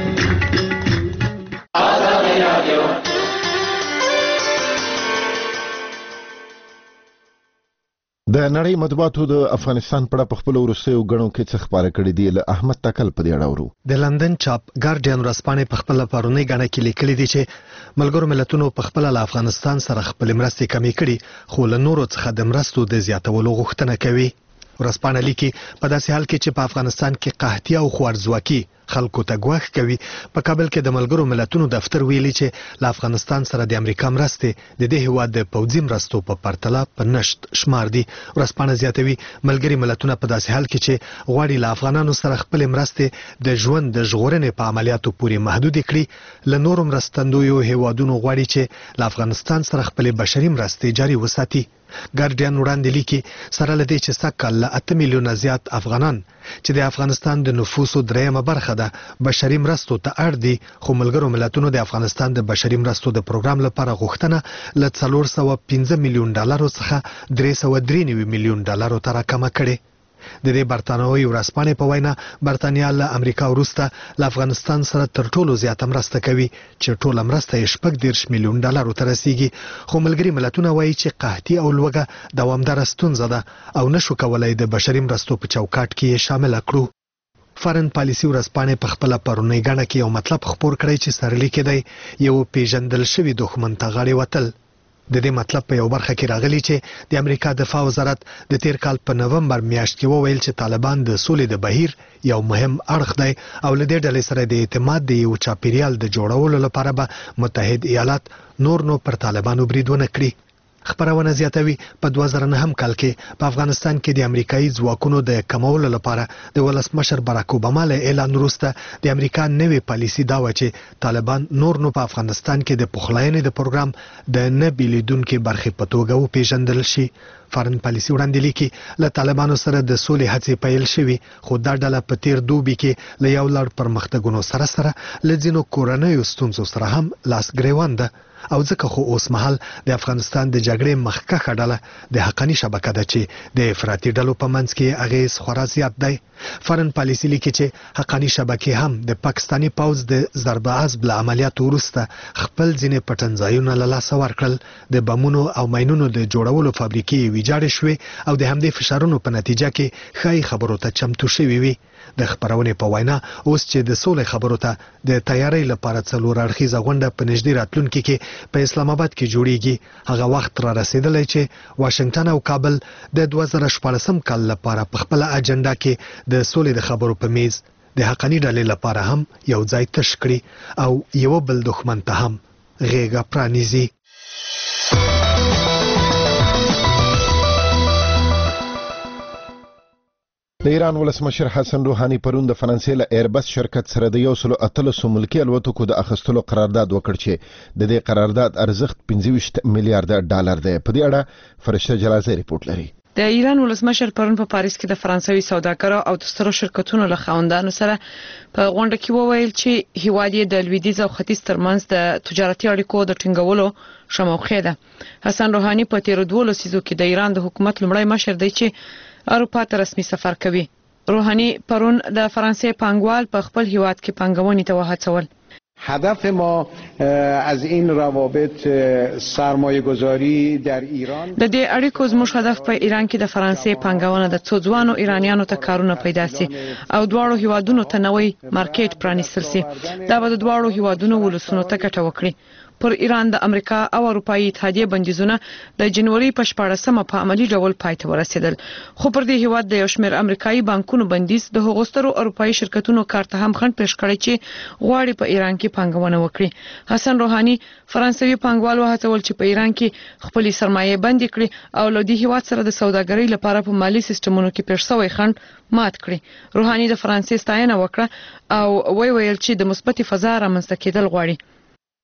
آزادی رادیو د نړۍ مطبوعاتو د افغانستان په اړه په خپل وروستیو غړو کې څه خبره کړې دي. له احمد تکل په دې اړه ورو. د لندن چاپ ګارډین ورځپاڼې په خپل پرونی غړه کې لیکلي دي چې ملګرو ملتونو په خپل له افغانستان سره خپل مرستې کمې کړي، خو له نورو څخه د مرستو د زیاتولو غوښتنه کوي. ورځپاڼه لیکي په داسې حال کې چې په افغانستان کې قحطي او خوارځواکي خلکو ته ګواښ کوي، په کابل کې د ملګرو ملتونو دفتر ویلي چې له افغانستان سره د امریکا مرستې د دې هیواد د پوځي مرستو په پرتله په نشت شمار دي. ورځپاڼه زیاتوي ملګري ملتونه په داسې حال کې چې غواړي له افغانانو سره خپل مرستې د ژوند د ژغورنې په عملیاتو پورې محدود کړي. له نورو مرستندویو هیوادونو غواړي چې له افغانستان سره خپل بشري مرستې جاري وساتي. ګارډین وړاندې لیکي سره لدې چې سکه له اته میلیونه زیات افغانان چې د افغانستان د نفوسو دریمه برخه ده بشري مرستو ته اړ دي، خو ملګرو ملتونو د افغانستان د بشري مرستو د پروګرام لپاره غوښتنه له څلور سوه پنځه میلیون ډالرو څخه درې سوه درې نوي میلیون ډالرو ته راکمه کړې. د دې برتانوي ورځپاڼې په وینا برتانیا له امریکا وروسته له افغانستان سره تر ټولو زیاته مرسته کوي چې ټوله مرسته یې شپږ دېرش میلیون ډالرو ته رسیږي، خو ملګري ملتونه وایي چې قحطي او لوږه دوامداره ستونزه ده او نشو کولای د بشري مرستو په چوکاټ کې یې شامله کړو. فارن پالیسي ورځپاڼې په خپله پرونی غاڼه کې یو مطلب خپور کړی چې سرلیک دی یو پیژندل شوي دښمن ته غاړې وتل. د دې مطلب په یو برخه کې راغلی چې د امریکا دفاع وزارت د تیر کال په نومبر میاشت کې وویل چې طالبان د سولې د بهیر یو مهم اړخ دی او له دې ډلې سره د اعتماد د یو چاپیریال د جوړولو لپاره به متحد ایالات نور نو پر طالبانو برید ونه کړي. خبرونه زیاتوي په دوه زره نهم کال کې په افغانستان کې د امریکایي ځواکونو د کمولو لپاره د ولسمشر باراک اوباما له اعلان وروسته د امریکا نوې پالیسي دا و چې طالبان نور نو په افغانستان کې د پخلاینې د پروګرام د نه بیلیدونکو برخې په توګه وپیژندل شي. فارن پالیسي وړاندې لیکي له طالبانو سره د سولې هڅې پیل شوي، خو دا ډله په تیر دوبي کې له یو لړ پرمختګونو سره سره له ځینو کورنیو ستونزو سره هم لاس ګریوان ده او ځکه خو اوس مهال د افغانستان د جګړې مخکښه ډله د حقاني شبکه ده چې د افراطي ډلو په منځ کې اغیز خورا زیات دی. فارن پالیسي لیکي چې حقاني شبکې هم د پاکستاني پوځ د ضربه عضب له عملیاتو وروسته خپل ځینې پټنځایونه له لاسه ورکړل، د بمونو او ماینونو د جوړولو فابریکې ویجاړې شوې او د همدې فشارونو په نتیجه کې ښایي خبرو ته چمتو شوي وي. د خبرونې په وینا اوس چې د سولې خبرو ته د تیاری لپاره څلور اړخیزه غونډه په نږدې راتلونکي کې په اسلام آباد کې جوړیږي، هغه وخت را رسیدلی چې واشنگټن او کابل د دوه زره شپاړسم کال لپاره په خپله اجنډا کې د سولې د خبرو په میز د حقاني ډلې لپاره هم یو ځای تش کړي او یو بل دښمن ته هم غېږه پرانیزي. د ایران ولسمشر حسن روحاني پرون د فرانسې له ایربس شرکت سره د یو سلو اتلسو ملکي الوتکو د اخیستلو قرارداد وکړ چې د دې قرارداد ارزښت پنځه ویشت میلیارډ ډالر دی. په دې اړه فرشته جلازی رپورټ لري. د ایران ولسمشر پرون په پاریس کې د فرانسوي سوداګرو او د سترو شرکتونو له خاوندانو سره په غونډه کې وویل چې هیواد یې د لویدیځ او ختیځ ترمنځ د تجارتي اړیکو د ټینګولو شموخه ده. حسن روحاني په تیر دوه لسیزو کې د ایران د حکومت لومړی مشر دی چې اروپا ته رسمي سفر کوي. روحانی پرون د فرانسې پانګوال په خپل هیواد کې پانګونې ته وهڅول. هدف ما از این روابط سرمایه گذاری در ایران د دې اړیکو زموږ هدف په ایران کې د فرانسې پانګونه د څو ځوانو ایرانیانو ته کارونه پیدا سي او دواړو هیوادونو ته نوې مارکیټ پرانیستل سي. دا به د دواړو هیوادونو ولسونو ته ګټه وکړي. پر ایران د امریکا او اروپאי اتحادیه بندیزونه د جنوري په شپاړسمه په عملی ډول پای ته ورسېدل، خو پر دې هیواد د یو شمېر امریکایي بانکونو بندیز د هغو سترو اروپאי شرکتونو کارته هم خنډ پېښ کړی چې غواړي په ایران کې پانګونه وکړي. حسن روحاني فرانسوي پانګوال وهڅول چې په ایران کې خپلې سرمایې بندي کړي او له دې هیواد سره د سوداګرۍ لپاره په مالی سیستمونو کې پېښ شوی خنډ مات کړي. روحاني د فرانسې ستاینه وکړه او وی ویل چې د مثبت فضا رامنځته کېدل غواړي.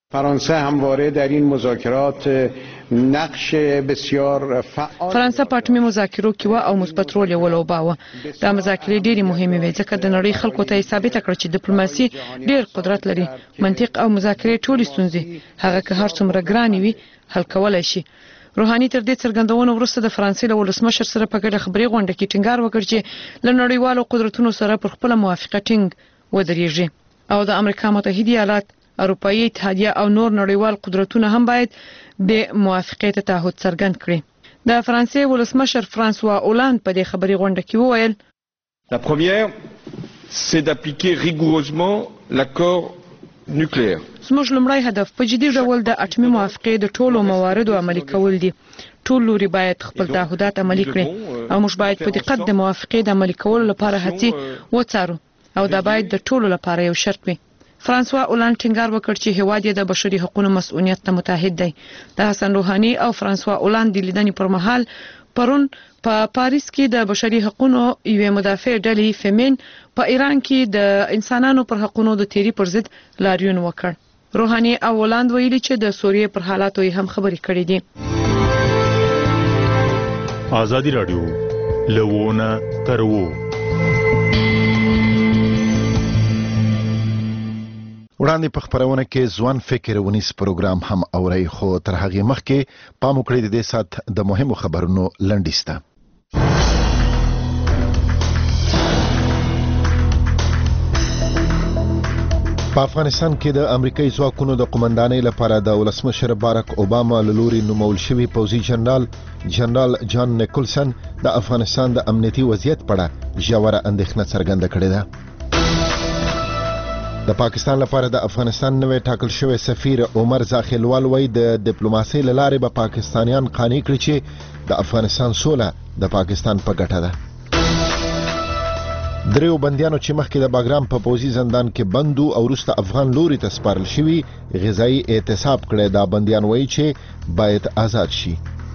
فرانسه همواره در این مذاکرات نقش بسیار فعال فرانسه په اټومي مذاکرو کې و او مثبت رول یې ولوباوه. دا مذاکرې ډېرې مهمې وې ځکه د نړۍ خلکو ته یې ثابته کړه چې ډیپلوماسي ډېر قدرت لري. منطق او مذاکرې ټولې ستونزې هغه که هر څومره ګرانې وي حل کولای شي. روحاني تر دې څرګندونو وروسته د فرانسې له ولسمشر سره په ګډه خبري غونډه کې ټینګار وکړ چې له نړیوالو قدرتونو سره پر خپل موافقه ټینګ ودرېږي او د امریکا متحده ایالات، اروپאי اتحادیه او نور نړیوال قدرتونه هم باید د موافقې ته تعهد څرګند کړي. د فرانسې ولسمشر فرانسوا اولاند په دې خبري غونډه کې وویل: La première, c'est d'appliquer rigoureusement l'accord nucléaire. زموږ لومړی هدف په جدي ډول د اټومي موافقې د ټولو مواردو عملي کول دي. ټول لوري باید خپل تعهدات عملي کړي او موږ باید په دقت د موافقې د عملي کولو لپاره هڅې وڅارو او دا باید د ټولو لپاره یو شرط وي. فرانسوا اولاند ټینګار وکړ چې هیواد یې د بشري حقوقو مسؤلیت ته متحد دی. د حسن روحاني او فرانسوا اولاند د لیدنې پر مهال پرون په پا پاریس کې د بشري حقوقو یوې مدافع ډلې فیمین په ایران کې د انسانانو پر حقوقو د تیری پر ضد لاریون وکړ. روحاني او اولاند ویلي چې د سوریې پر حالاتو هم خبرې کړې دي. آزادی رادیو لوونه ترو وړاندې په خبرونه کې ځوان فکر ونیس پروګرام هم اوري، خو تر هغه مخکې پام وکړئ د دې سات د مهمو خبرونو لنډیسته. په افغانستان کې د امریکایي ځواکونو د قومندانۍ لپاره د ولسمشر باراک اوباما له لوري نومول شوی پوځي جنرال جنرال جان نیکولسن د افغانستان د امنیتي وضعیت په اړه ژوره اندېښنه څرګنده کړې ده. د پاکستان لپاره د افغانستان نوې ټاکل شوی سفیر عمر زاخیلوال وایي د ډیپلوماسۍ له لارې به پاکستانیان قانع کړي چې د افغانستان سوله د پاکستان په ګټه ده. دریو بندیانو چې مخکې د باګرام په پوځي زندان کې بندو او وروسته افغان لوري ته سپارل شوي غذایی اعتصاب کړی. دا بندیان وایي چې باید آزاد شي.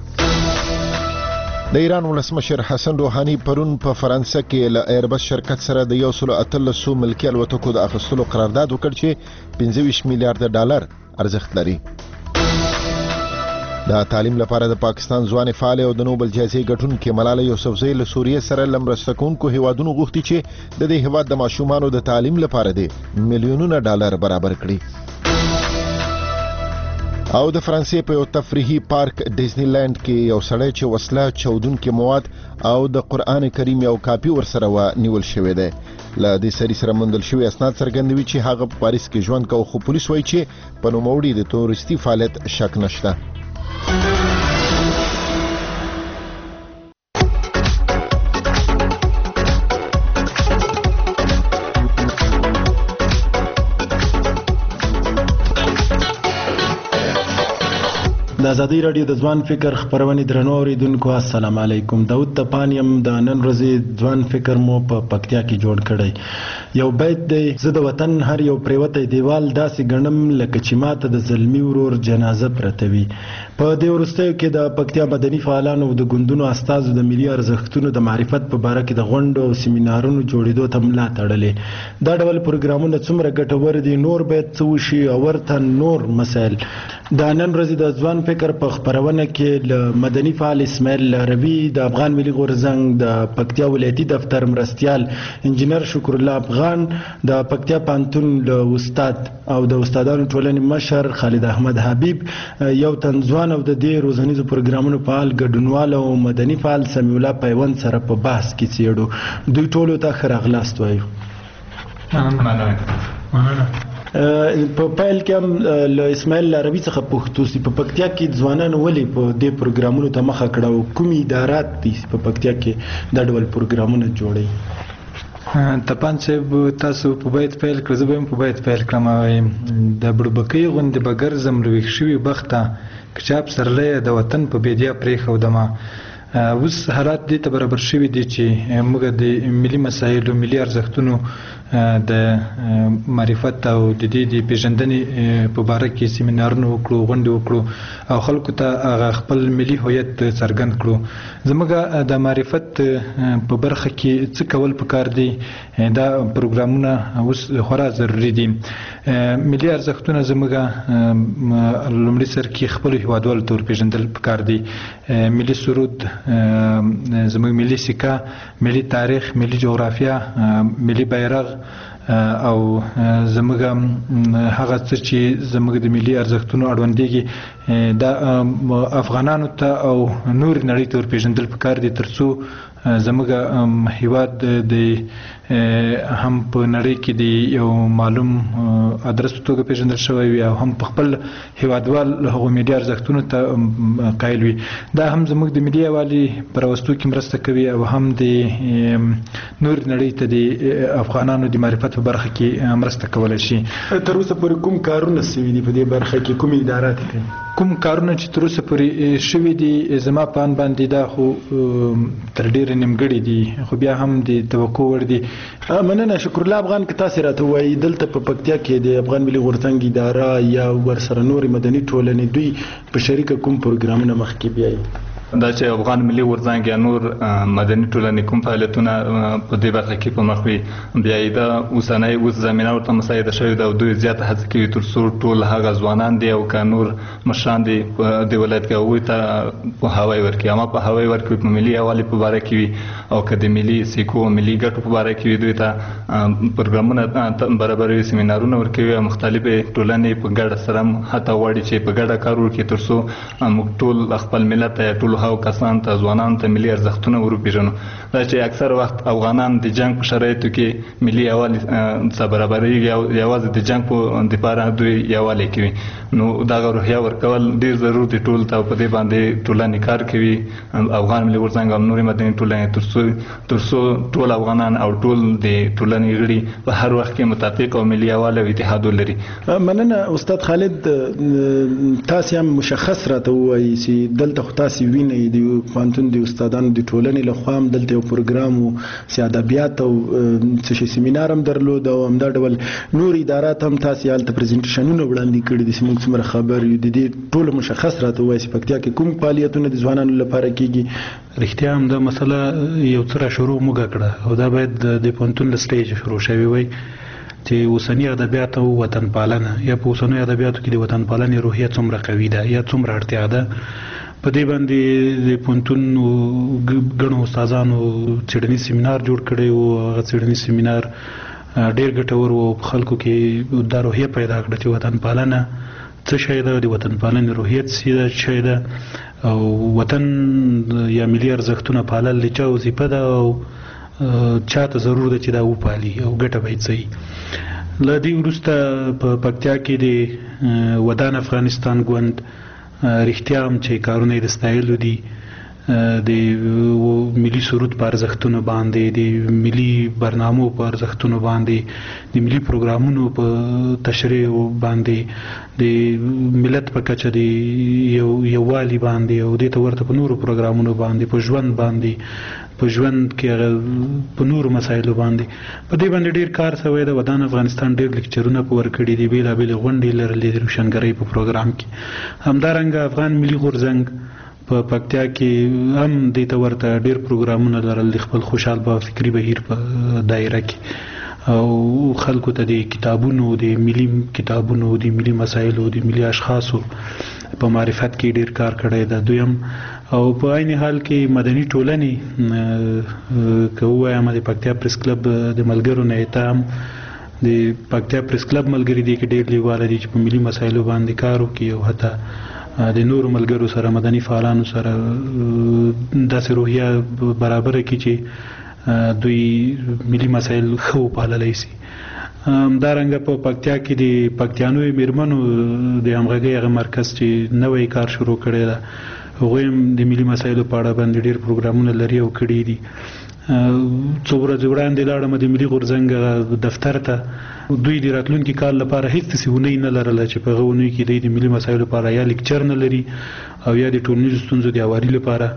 د ایران ولسمشر حسن روحاني پرون په فرانسه کې له ایربس شرکت سره د یو سل اتلسو ملکي الوتکو د اخیستلو قرارداد وکړ چې پنځه ویشت میلیارډ ډالر ارزښت لري. د تعلیم لپاره د پاکستان ځوان فعال او د نوبل جایزې ګټونکې ملاله یوسفزۍ له سوریې سره له مرسته کوونکو هیوادونو غوښتي چې د دې هیواد د ماشومانو د تعلیم لپاره د میلیونونه ډالر برابر کړي. او د فرانسې په یو تفریحي پارک ډیزنی لند کې یو سړی چې وسله چودونکي مواد او د قرآن کریم یو کاپي ورسره و نیول شوی دی. له دې سړي سره موندل شوي اسناد څرګندوي چې هغه په پاریس کې ژوند کوي، خو پولیس وایي چې په نوموړي د تورستي فعالیت شک نشته. د ازادي رادیو د ځوان فکر خبرونه درنو اوریدونکو السلام علیکم. داود تپانیم د نن ورځې ځوان فکر مو په پکتیا کې جوړ کړی. یو بیت دی: زه د وطن هر یو پریوتی دیوال داسې ګڼم لکه چې ماته د زلمی ورور جنازه پرته وي. په دې وروستیو کې د پکتیا مدني فعالانو او د ګوندونو استازو د ملي ارزښتونو د معرفت په باره کې د غونډو او سیمینارونو جوړېدو ته ملا تړلې. دا ډول پروګرامونه څومره ګټور دي، نور باید څه وشي او ورته نور مسایل. د نن ورځې د ځوان فکر په خبرونه کې له مدني فعال اسماعیل عربي، د افغان ملي غورځنګ د پکتیا ولایتي دفتر مرستیال انجینر شکر الله افغان، د پکتیا پانتون له استاد او د استادانو ټولنې مشر خالد احمد حبیب، یو تن ځوان او د دې روزنیزو پروګرامونو فعال ګډونوال او مدني فعال سمیع الله پیوند سره په بحث کې څیړو. دوی ټولو ته ښه راغلاست وایو. مننه. په پیل کې هم له اسماعیل عربي څخه پوښتنه وشي په پکتیا کې ځوانان ولې په دې پروګرامونو ته مخه کړه او کومې ادارات دي په پکتیا کې دا ډول پروګرامونه جوړوي؟ تپان صاحب تاسو په بیت پیل کړ، زه به هم په بیت پیل کړم. د بړبکۍ غوندې به ګرځم رویښ شوي بخته کچاپ سرلی د وطن په بیدیا پرېښودمه. اوس حالات دې ته برابر شوي دي چې موږ د ملي مسایلو ملي ارزښتونو د معرفت او د دې د پیژندنې په باره کې سیمینارونه وکړو، غونډې وکړو او خلکو ته هغه خپل ملي هویت څرګند کړو. زموږ د معرفت په برخه کې څه کول پکار دي، دا پروګرامونه اوس خورا ضروري دي. ملي ارزښتونه زموږ لومړي سر کې خپل هیوادوالو ته ورپېژندل پکار دي. ملي سرود، زموږ ملي سکه، ملي تاریخ، ملي جغرافیه، ملي بیرغ او زموږ هغه څه چې زموږ د ملي ارزښتونو اړوندېږي دا افغانانو ته او نور نړۍ ته ورپېژندل پکار دي، ترڅو زموږ هیواد د هم په نړۍ کې د یو معلوم ادرس په توګه پیژندل شوی وي او هم په خپل هیوادوال هغو ملي ارزښتونو ته قایل وي. دا هم زموږ د ملي یووالي په راوستو کې مرسته کوي او هم د نور نړۍ ته د افغانانو د معرفت په برخه کې مرسته کولی شي. تر اوسه پورې کوم کارونه سوي دي په دې برخه کې، کوم ادارات کوي؟ کوم کارونه چې تر اوسه پورې شوي دي زما په ان باندې دا خو تر ډېره نیمګړي دي، خو بیا هم د توقع وړ دي. مننه. شکر الله افغان که تاسو راته وایي دلته په پکتیا کې د افغان ملي غورځنګ اداره یا ورسره نور مدني ټولنې دوی په شریکه کوم پروګرامونه مخکې بیایي؟ دا چې افغان ملي غورځنګ یا نور مدني ټولنې کوم فعالیتونه په دې برخه کې په مخ وي، بیا یې دا اوسنۍ اوس زمینه ورته مساعده شوې ده او دوی زیاته هڅه کوي تر څو ټول هغه ځوانان دي او که نور مشران دي د ولایت کې هغوی ته پوهاوی ورکړي، اما پوهاوی ورکړي په ملي یووالي په باره کې وي او که د ملي سیکو او ملي ګټو په باره کې وي، دوی ته پروګرامونه برابروي، سیمینارونه ورکوي او مختلفې ټولنې په ګډه سره هم هڅه غواړي چې په ګډه کار وکړي تر څو موږ ټول خپل ملت یا ټول هغو کسان ته ځوانانو ته ملي ارزښتونه وروپېژنو. دا چې اکثر وخت افغانان د جنګ په شرایطو کې ملي یووالي څخه برابرېږي او یوازې د جنګ په دپاره دوی یووالی کوي، نو دغه روحیه ورکول ډېر ضرور دي ټولو ته او په دې باندې ټولنې کار کوي، افغان ملي غورځنګ او نورې مدني ټولنې تر څو تر څو ټول افغانان او ټول د ټولنې غړي په هر وخت کې متفق او ملي یووالی او اتحاد ولري. مننه. استاد خالد، تاسو هم مشخص راته ووایي چې دلته خو تاسو وینئ د پوهنتون د استادانو د ټولنې لخوا هم دلته یو پروګرام و چې ادبیات او څه شي سیمینار هم درلود او همدا ډول نور ادارات هم تاسو هلته پریزنټیشنونه وړاندې کړي دي چې موږ څومره خبر یو د دې ټولو مشخص راته ووایي چې پکتیا کې کوم فعالیتونه د ځوانانو لپاره کېږي. رښتیا هم دا مسله یو څه را شروع موږ کړه او دا باید د پوهنتون له سټیجه شروع شوی وای چې اوسني ادبیات او وطن پالنه یا په اوسنیو ادبیاتو کې د وطن پالنې روحیه څومره قوي ده یا څومره اړتیا ده. په دې باندې د پوهنتون ګڼو استادانو څېړنیز سیمینار جوړ کړی و. هغه څېړنیز سیمینار ډېر ګټور و، په خلکو کې دا روحیه پیدا کړه چې وطن پالنه څه شی ده، د وطن پالنې روحیت څه شی ده او وطن یا ملي ارزښتونه پالل د چا وظیفه ده او چاته ضرور ده چې دا وپالي او ګټه به یې څه. له دې وروسته په پکتیا کې د ودان افغانستان ګوند رښتیا هم چې کارونه یې د ستایلو دي، د ملي سرود په ارزښتونو باندې، د ملي برنامو په ارزښتونو باندې، د ملي پروګرامونو په تشریح باندې، د ملت په کچه د یو یووالي باندې او دې ته ورته په نورو پروګرامونو باندې، په ژوند باندې، په ژوند کې په نورو مسایلو باندې په دې باندې ډېر کار شوی ده. ودان افغانستان ډېر لیکچرونه په ورکړي دي، بېلابېلې غونډې لرلې د روشنګرۍ په پروګرام کې. همدارنګه افغان ملي غورځنګ په پکتیا کې هم دې ته ورته ډېر پروګرامونه لرل د خپل خوشحال به فکري بهیر په دایره کې او خلکو ته د کتابونو، د ملي کتابونو، د ملي مسایلو، د ملي اشخاصو په معرفت کې ډېر کار کړی ده. دویم او په عین حال کې مدني ټولنې که ووایم د پکتیا پریس کلب د ملګرو نه یې هم د پکتیا پریس کلب ملګري دي کې ډېر لیواله دي چې په ملي مسایلو باندې کار وکړي او حتی د نورو ملګرو سره مدني فعالانو سره داسې روحیه برابره کړي چې دوی ملي مسایل ښه وپاللی شي. همدارنګه په پکتیا کې د پکتیانو میرمنو د همغږۍ هغه مرکز چې نوی کار شروع کړی ده، هغوی هم د ملي مسایلو په اړه باندې ډېر پروګرامونه لري او کړي دي. څو ورځې وړاندې لاړم د ملي غورځنګ دفتر ته، دوی د راتلونکي کال لپاره هیڅ داسې اونۍ نه لرله چې په هغه اونۍ کې دوی د ملي مسایلو لپاره یا لیکچر نه لري او یا د ټولنیزو ستونزو د هواري لپاره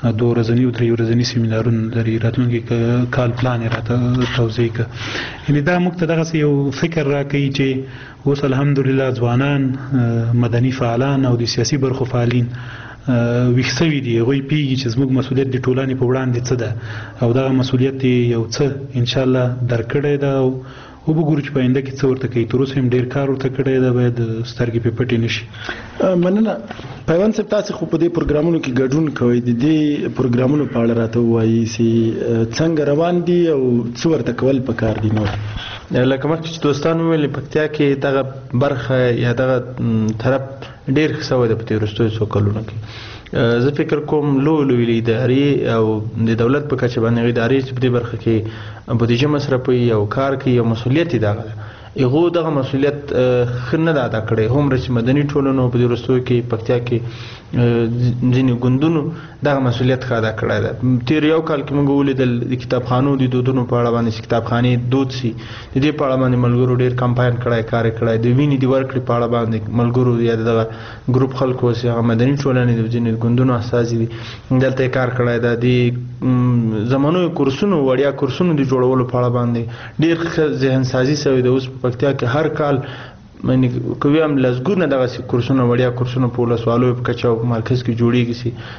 دوه ورځني او درې ورځني سیمینارونه لري راتلونکي کال پلان راته توضیح کړ یعنی دا موږ ته دغه یو فکر راکوي چې اوس الحمدلله ځوانان مدني فعالان او د سیاسي برخو فعالین ویښسوي دي هغوی پیږي چې زموږ مسؤلیت د ټولنې په وړاندې څه ده او دغه مسؤلیت یو څه انشاءالله درکړی ده او وګورو چې په آینده کې څه ورته کوي تر اوسه هم ډېر کار ورته کړی ده باید سترګې پرې پټې نه شي مننه پیوند صاحب تاسې خو په دې پروګرامونو کې ګډون کوئ د دې پروګرامونو په اړه راته ووایي چې څنګه روان دي او څه ورته کول پکار دي نور لکه مخکې چې دوستانو ویلې پکتیا کې دغه برخه یا دغه طرف ډېر ښه سوی ده په تېرو څو کلونو کې زه فکر کوم لوی لوی ادارې او د دولت په کچه باندې ادارې چې په دې برخه کې بودیجه مصرفوي او کار کوي او مسؤلیت یې دغه ده هغو دغه مسؤلیت ښه نه ده ادا کړی هومره چې مدني ټولنو په دې وروستیو کې پکتیا کې ځینې ګوندونو دغه مسؤلیت ښه ادا کړی ده تېر یو کال کې موږ ولیدل د کتابخانو د دودونو په اړه باندې چې کتابخانې دود سي د دې په اړه باندې ملګرو ډېر کمپاین کړی کار یې کړی د وینې د ورکړې په اړه باندې ملګرو یا دغه ګروپ خلکو چې هغه مدني ټولنې د ځینې ګوندونو استازي دي دلته یې کار کړی ده د زمانو کورسونو وړیا کورسونو د جوړولو په اړه باندې ډېر ښه ذهن سازي سوی ده اوس په پکتیا کې هر کال معنی کوي هم لزګونه دغه کورسونه وړیا کورسونه په ولسوالو په کچا او مرکز کې جوړیږي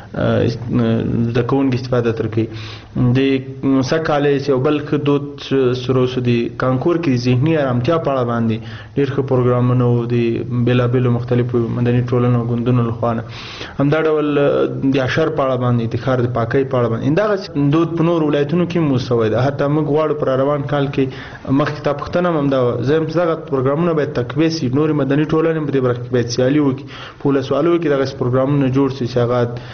سي د کوونکو استفاده تر کې د سکاله یو بل خدوت سروس دي کانکور کې ذهني آرامتیا په اړه باندې ډېر ښه پروګرامونه دي بلا بلا مختلفو مدني ټولنو غوندونو لخوانه همدا ډول د اشر په اړه باندې د ښار د پاکۍ په اړه باندې دا دود په نور ولایتونو کې موسوي ده حتی موږ غواړو پر روان کال کې مخ کتاب پښتنه هم دا زم څنګه پروګرامونه به تکوي نور مدني ټولنې په دې برخه کې باید سیالي وکړي په ولسوالو کې دغه پروګرامونه جوړ شي چې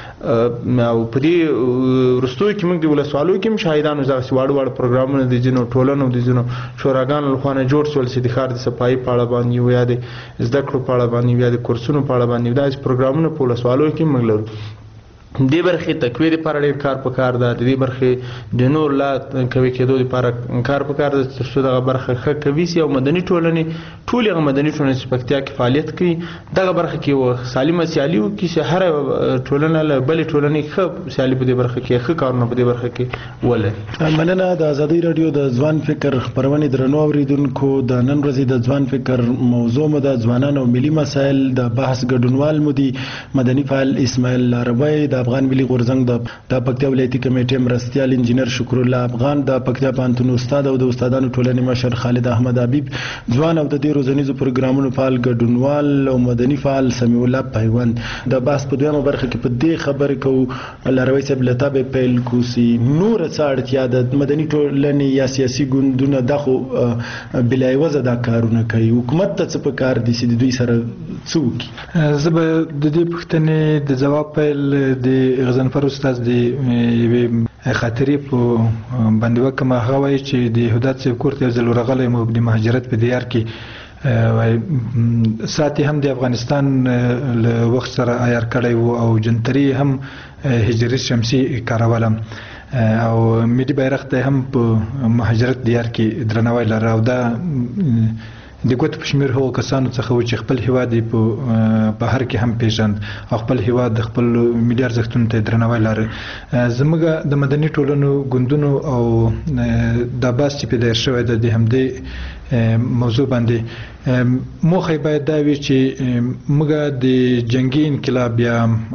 هغه او په دې وروستیو کې موږ د ولسوالو کې هم شاهدانو دغه واړه واړه پروګرامونه د ځینو ټولنو د ځینو شوراګانو لخوا نه جوړ شول چې د ښار د صفایي په اړه باندې یا د زده کړو په اړه باندې یا د کورسونو په اړه باندې داسې پروګرامونه په ولسوالو کې موږ لرو دې برخې تکویر لپاره ډېر کار پکار ده د دې برخې د نور لا کوي کېدو لپاره کار پکار ده چې دغه برخه ښه کوي سي او مدني ټولنې ټول هغه مدني ټولنې چې پکتیا کې فعالیت کوي دغه برخه کې و سالمه سیالي وکړي چې هر ټولنه له بلې ټولنې ښه سیالي په دې برخه کې ښه کارونه په دې برخه کې ولري مننه د ازادي رادیو د ځوان فکر خبرونه درنو اوریدونکو د نن ورځې د ځوان فکر موضوع مو د ځوانانو او ملي مسایل د بحث ګډونوال مو دي مدني فعال اسماعیل لاروی د افغان ملي غورځنګ د پکتیا ولایتي کمیټې مرستیال انجینر شکر الله افغان د پکتیا پانتون استاد او د استادانو ټولنې مشر خالد احمد حبیب ځوان او د دې روزنیزو پروګرامونو فعال ګډونوال او مدني فعال سمیع الله پیوند د بحث په دویمه برخه کې په دې خبرې کوو لاروی صاحب له تابع پیل کوسي نور څه اړتیا د مدني ټولنې یا سیاسي ګوندونو د خو بلای وزه دا کارونه کوي حکومت ته څه پکار دي چې دوی سره څه وکړي زه به د دې پوښتنې د جواب پیل د غزنفر استاد دی یوې خاطرې په باندې وکم هغه وایي چې د هدایت صاحب کور ته ځل ورغلی مو د مهاجرت په دیار کې وای ساتي هم د افغانستان له وخت سره عیار کړی وو او جنتري هم هجري شمسي کارولم او ملي بیرغ ته هم په مهاجرت دیار کې درناوی لري او دا د ګوت په شمیر هو کسانو څخه و چې خپل هیواد په بهر کې هم پیژند او خپل هیواد د خپل ملي ارزښتونو ته درناوی لري زموږ د مدني ټولنو ګوندونو او د باس چې پیدا شوی د همدې موضوع باندې موخه باید دا وي چې موږ د جنگي انقلاب یا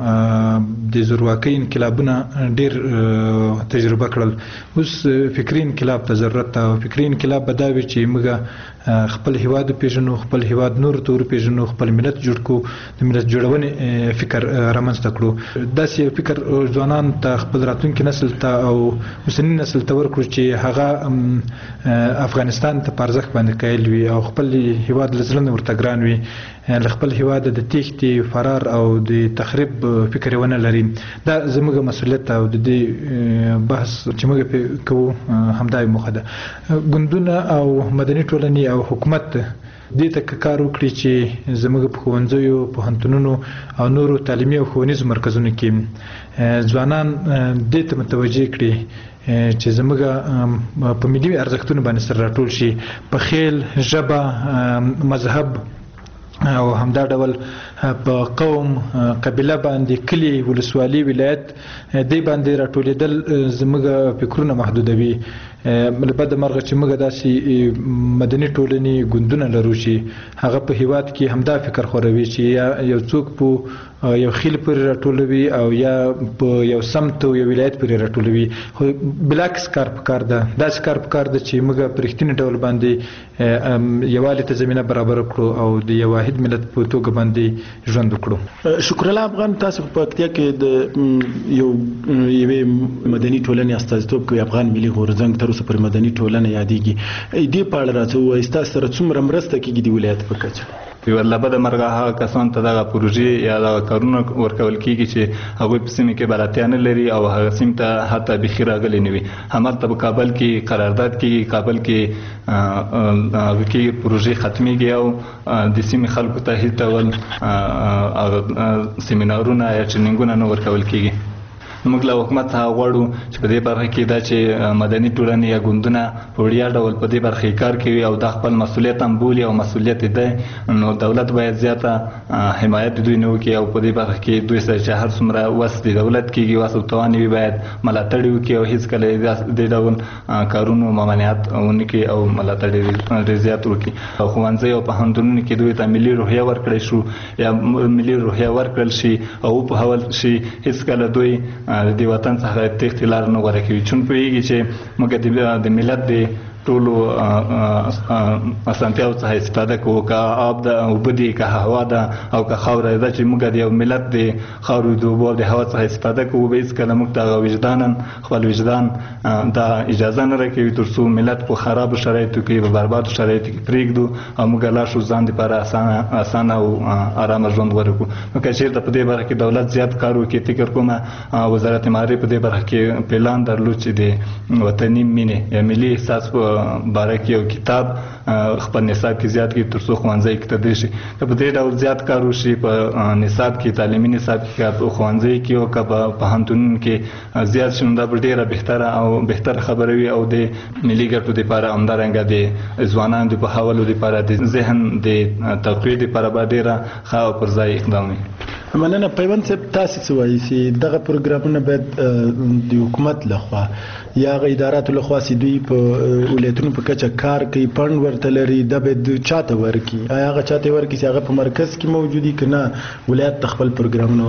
د زورواکۍ انقلابونه ډیر تجربه کړل اوس فکري انقلاب ته ضرورت او فکري انقلاب به دا وي چې موږ خپل هیواد پیژنو خپل هیواد نور تور پیژنو خپل ملت جوړ کو د ملت جوړونې فکر رامنځته کړو داسې فکر ځوانان ته خپل راتلونکي نسل ته او اوسنی نسل ته ورکړو چې هغه افغانستان ته پرځخ باندې قایل وي او خپل هیواد لزلنه ورته ګران وي ل خپل هیواد د تېښتې فرار او د تخریب فکر ونه لري دا زموږ مسؤلیت او د دې بحث چې موږ کوو همدای موخه ده ګوندونه او مدني ټولنې او حکومت دې ته کار وکړي چې زموږ په ښوونځیو پوهنتونونو او نورو تعلیمي او ښوونیزو مرکزونو کې ځوانان دې ته متوجه کړي چې زموږ په ملي ارزښتونو باندې سره راټول شي په خیل ژبه مذهب او همدا ډول په قوم قبيله باندې کلی ولسوالي ولایت دې باندې راټولېدل زموږ فکرونه محدودوي. بلبد مرغه چې موږ داسې مدني ټولنې ګوندونه لرو چې هغه په هیواد کې همدا فکر خوروي چې یا یو څوک په یو خیل پورې راټولوي او یا په یو سمت او یو ولایت پورې راټولوي. خو بلاکس کار پکار ده، داسې کار پکار ده چې موږ په رښتیني ډول باندې یووالي ته زمینه برابر کړو او د یو واحد ملت په توګه باندې ژوند وکړو. شکر الله افغان، تاسو په پکتیا کې د یو یوې مدني ټولنې استازیتوب کوي، افغان ملي غورځنګ تر اوسه پر مدني ټولنه یادېږي. دې په اړه راته ووایئ ستاسو سره څومره مرسته کېږي د ولایت په کچه؟ یو لبد مرغه هغه کسان ته دغه پروژې یا دغه کارونه ورکول کېږي چې هغوی په سیمه کې بلدتیا نه لري او هغه سیمه ته حتی بیخي راغلي نه وي. همالته په کابل کې قرارداد کېږي، کابل کې هغه کې پروژې ختمېږي او د سیمې خلکو ته هېڅ ډول سیمینارونه یا ټریننګونه نه ورکول کېږي. موږ له حکومت څخه غواړو چې په دې برخه کې دا چې مدني ټولنې یا ګوندونه په وړیا ډول په دې برخه کې کار کوي او دا خپل مسؤلیت هم بولي او مسؤلیت دی، نو دولت باید زیاته حمایت دوی نه وکړي او په دې برخه کې دوی سره چې هر څومره وس د دولت کېږي وس او توان وي باید ملاتړ وکړي او هېڅ کله دې ډول کارونو ممانعت ونه کړي او ملاتړ ډېر زیات وکړي. او ښوونځي او پوهنتونونو کې دوی ته ملي روحیه ورکړی شو یا ملي روحیه ورکړل شي او وپوهول شي، هېڅ کله دوی د وطن څخه تېښتې لار نه غوره کوي. چون پوهېږي چې موږ د ملت د ټولو اسانتیاو څخه استفاده کوو، که آب ده، اوبه دي، که هوا ده او که خاوره ده، چې موږ د یو ملت د خاورو د اوبو او د هوا څخه استفاده کوو. به هېڅکله موږ ته وجدانا خپل وجدان دا اجازه نه راکوي تر څو ملت په خرابو شرایطو کې، په بربادو شرایطو کې پرېږدو او موږ لا شو ځان دپاره اسانه او ارامه ژوند غوره کړو. نو که چېرته په دې برخه کې دولت زیات کار وکړي، فکر کوم وزارت مالیې په دې برخه کې پلان درلود چې د وطني مینې یا ملي احساس په باره کې یو کتاب خپل نصاب کې زیات کړي تر څو ښوونځي کې تدریس شي. که په دې ډول زیات کار وشي په نصاب کې، تعلیمي نصاب کې، په ښوونځي کې او که په پوهنتونونو کې زیات شي، نو دا به ډېره بهتره او بهتره خبره وي او د ملي ګټو دپاره همدارنګه د ځوانانو د پوهولو دپاره د ذهن د تقویې دپاره به ډېره ښه او پر ځای اقدام وي. مننه. پیوند صاحب، تاسې څه وایي چې دغه پروګرامونه باید د حکومت لخوا یا هغه اداراتو لخوا چې دوی په ولایتونو په کچه کار کوي پند ورته لري، دا باید چاته ورکړي؟ آیا هغه چاته ورکړي چې هغه په مرکز کې موجود وي که نه ولایت ته خپل پروګرامونه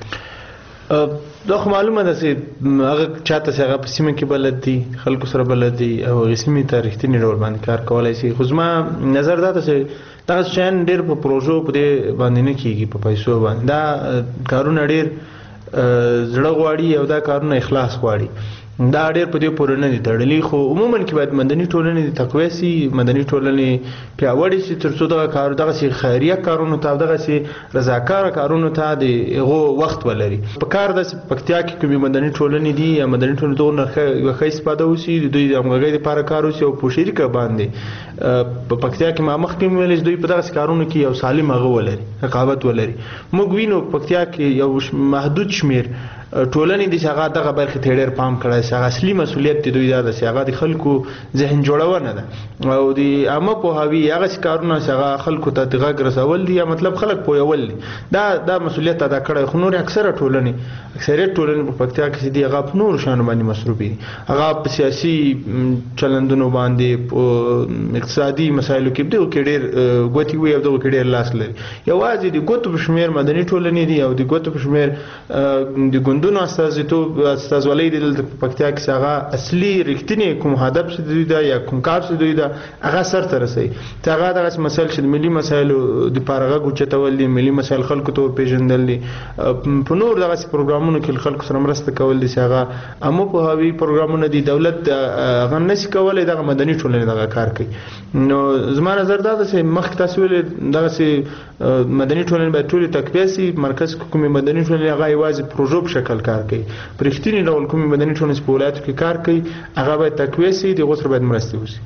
وغځوي؟ دا خو معلومه ده چې هغه چاته چې هغه په سیمه کې بلد دي، خلکو سره بلد دي او هغې سیمې ته رښتینې ډول باندې کار کولی شي. خو زما نظر دا ده چې دغه شیان ډېر په پروژو په دې باندې نه کېږي، په پیسو باندې. دا کارونه ډېر زړه غواړي او دا کارونه اخلاص غواړي. دا ډېر په دې پورې نه دي تړلي. خو عموما کې باید مدني ټولنې د تقویه سي، مدني ټولنې پیاوړې شي تر څو دغه کار دغسې خیریه کارونو ته او دغسې رضاکاره کارونو ته د هغو وخت ولري. په کار داسې پکتیا کې کومې مدني ټولنې دي یا مدني ټولنې دغو نه یوه ښه استفاده وشي، د دوی د همغږۍ دپاره کار وشي او په شریکه باندې په پکتیا کې ما مخکې مې ویلې چې دوی په دغسې کارونو کې یو سالم هغه ولري، رقابت ولري. موږ وینو پکتیا کې یو محدود شمېر ټولنې دي چې هغه دغه برخې ته ډېر پام کړی چې هغه اصلي مسؤلیت د دوی دا ده چې هغه د خلکو ذهن جوړونه ده او د عامه پوهاوي هغسې کارونه چې هغه خلکو ته د غږ رسول دي یا مطلب خلک پوهول دي، دا دا مسؤلیت ادا کړی. خو نورې اکثره ټولنې اکثریت ټولنې په پکتیا کې چې دي هغه په نورو شیانو باندې مصروفې دي، هغه په سیاسي چلندونو باندې، په اقتصادي مسایلو کې دغو کې ډېر ګوتې وي او دغو کې ډېر لاس لري. یوازې د ګوتو په شمېر مدني ټولنې دي او د ګوتو په شمېر د ګوندونو استازیتوب استازولۍ دي دلته په پکتیا کې چې هغه اصلي رښتینې کوم هدف چې دوی ده یا کوم کار چې دوی ده هغه سرته رسوي. چې هغه دغسې مسایل چې د ملي مسایلو دپاره غږ اوچتول دي، ملي مسایل خلکو ته ورپېژندل دي، په نور دغسې پروګرامونو کې خلکو سره مرسته کول دي چې هغه عامه پوهاوي پروګرامونه دي. دولت هغه نشي کولی، دغه مدني ټولنې دغه کار کوي. نو زما نظر دا ده چې مخکې تاسو ویلې دغسې مدني ټولنې باید ټولې تقویه سي. مرکز کې کومې مدني ټولنې هغه یوازې پروژو په شکل کار کوي. په رښتینې ډول کومې مدني ټولنې چې په ولایتو کې کار کوي هغه باید تقویه سي، د هغو سره باید مرستې وشي.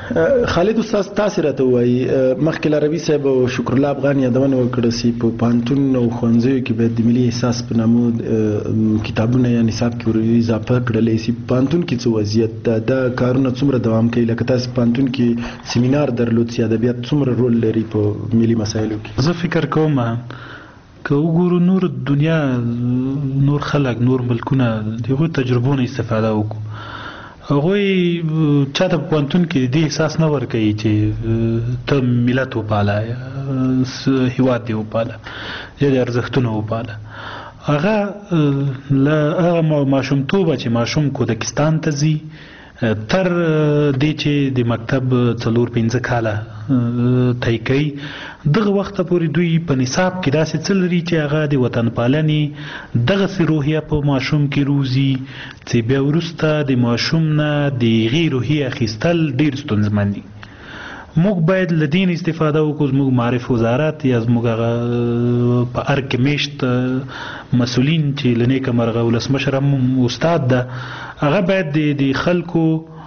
خالد استاد تاسو راته وایي مخکې عربي صاحب او شکر الله افغان یادونه وکړه چې په پانتون او خوانځي کې به د ملي احساس په نامو کتابونه یا نصاب کې ورې اضافه کړلې چې پانتون کې څه وضعیت ده دا کارونه څومره دوام کوي لکه تاسو پانتون کې سیمینار درلود چې ادبیات څومره رول لري په ملي مسایلو کې زه فکر کوم که وګورو نور دنیا نور خلک نور ملکونه دغه تجربو نه استفاده وکړو هغوی چاته په پوهنتون کې دې احساس نه ورکوي چې ته ملت وپاله هیواد دې وپاله یا د ارزښتونه وپاله هغه له هغه ماشومتوبه چې ماشوم کودکستان ته ځي تر دې چې د مکتب څلور پنځه کاله طی کوي دغه وخته پورې دوی په نصاب کې داسې څه لري چې هغه د وطن پالنې دغسې روحیه په ماشوم کې روزي چې بیا وروسته د ماشوم نه د هغې روحیې اخیستل ډېر ستونزمن دي موږ باید له دین استفاده وکړو زموږ معرف وزارت یا زموږ هغه په هر کې میشت مسؤلین چې له نیکه مرغه ولسمشر هم استاد ده هغه باید د خلکو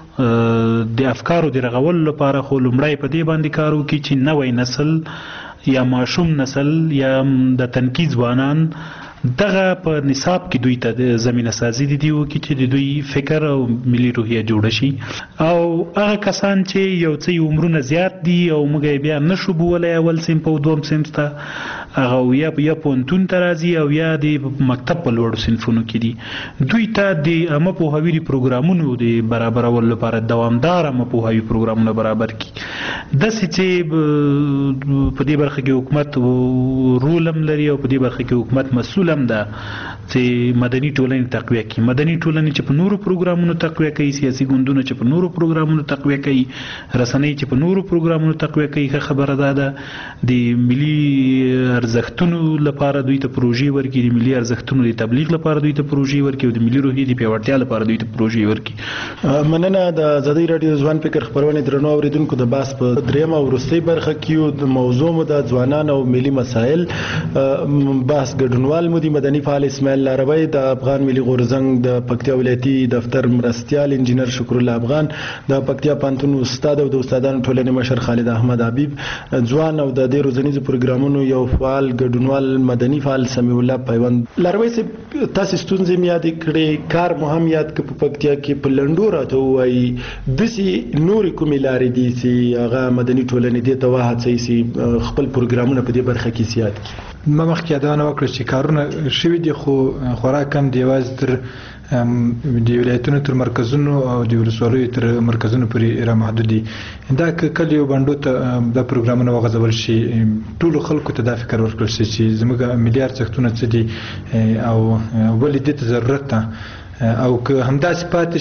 د افکارو د رغولو لپاره خو لومړی په دې باندې کار وکړي چې نوی نسل یا ماشوم نسل یا د تنکي ځوانان دغه په نصاب کې دوی ته زمینه سازي دي وکړي چې د دوی فکر او ملي روحیه جوړه شي او هغه کسان چې یو څه عمرونه زیات دي او موږ بیا نشو بولی اول صنف او دوم صنف ته هغه یا یا پوهنتون ته راځي او یا د مکتب په لوړو صنفونو کې دي دوی ته د عامه پوهاوي پروګرامونو د برابرولو لپاره دوامدار عامه پوهاوي پروګرامونه برابر کړي داسې چې په دې برخه کې حکومت رول هم لري او په دې برخه کې حکومت مسؤل هم ده چې مدني ټولنې تقویه کړي مدني ټولنې چې په نورو پروګرامونو تقویه کوي سیاسي ګوندونه چې په نورو پروګرامونو تقویه کوي رسنۍ چې په نورو پروګرامونو تقویه کوي ښه خبره ده ده د ملي ارزښتونو لپاره دوی ته پروژې ورکړي د ملي ارزښتونو د تبلیغ لپاره دوی ته پروژې ورکړي او د ملي روحیې د پیاوړتیا لپاره دوی ته پروژې ورکړي مننه د آزادۍ راډیو ځوان فکر خپرونې درنو اوریدونکو د باس په درېیمه او وروستۍ برخه کې د موضوع مو د ځوانان او ملي مسایل بحث ګډونوال مو د مدني فعال اسماعیل لاروی د افغان ملي غورځنګ د پکتیا ولایتي دفتر مرستیال انجینر شکر الله افغان د پکتیا پانتون استاد او د استادانو ټولنې مشر خالد احمد حبیب ځوان او د دې روزنیزو پروګرامونو یو فعال ګډونوال مدني فعال سمیع الله پیوند لاروی صاحب تاسو ستونزې مې یاد کړې کار مهم یاد ک په پکتیا کې په لندو راته وایي دسي نورې کومې لارې دي چې هغه مدني ټولنې دې ته وهڅوي چې خپل پروګرامونه په دې برخه کې زیات کړي ما مخکې یادونه وکړه چې کارونه شوي دي خو خورا کم دی یوازې تر د ولایتونو تر مرکزونو او د ولسوالیو تر مرکزونو پورې را محدود دي دا کله یو بندو ته د پروګرامونو وغځول شي ټولو خلکو ته دا فکر ورکړل شي چې زموږ ملي ارزښتونه څه دي او ولې دې ته ضرورت ده او که همداسې پاتې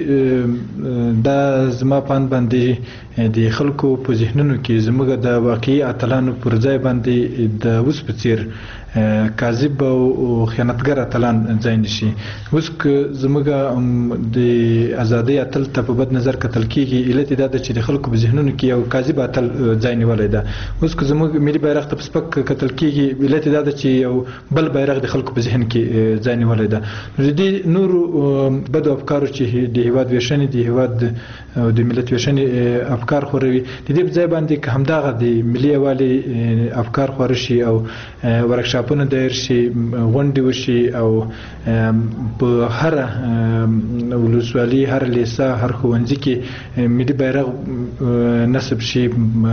شي دا زما پاند باندې د خلکو په ذهنونو کې زموږ د واقعي اتلانو پر ځای باندې د اوس په څیر کاذب او خیانتګر اتلان ځای نشي اوس که زموږ د ازادۍ اتل ته په بد نظر کتل کېږي علت دا ده چې د خلکو په ذهنونو کې یو کاذب اتل ځای نیولی ده اوس که زموږ ملي بیرغ ته په سپک کتل کېږي علت دا ده چې یو بل بیرغ د خلکو په ذهن کې ځای نیولی ده نو د دې نورو بدو افکارو چې د هیواد ویشنې د هیواد او د ملت ویشنې افکار خوروي د دې په ځای باندې که همدغه د ملي یوالي افکار خوره شي او ورکشاپونه دایر شي غونډې وشي او په هره ولسوالي هر لیسه هر ښوونځي کې ملي بیرغ نصب شي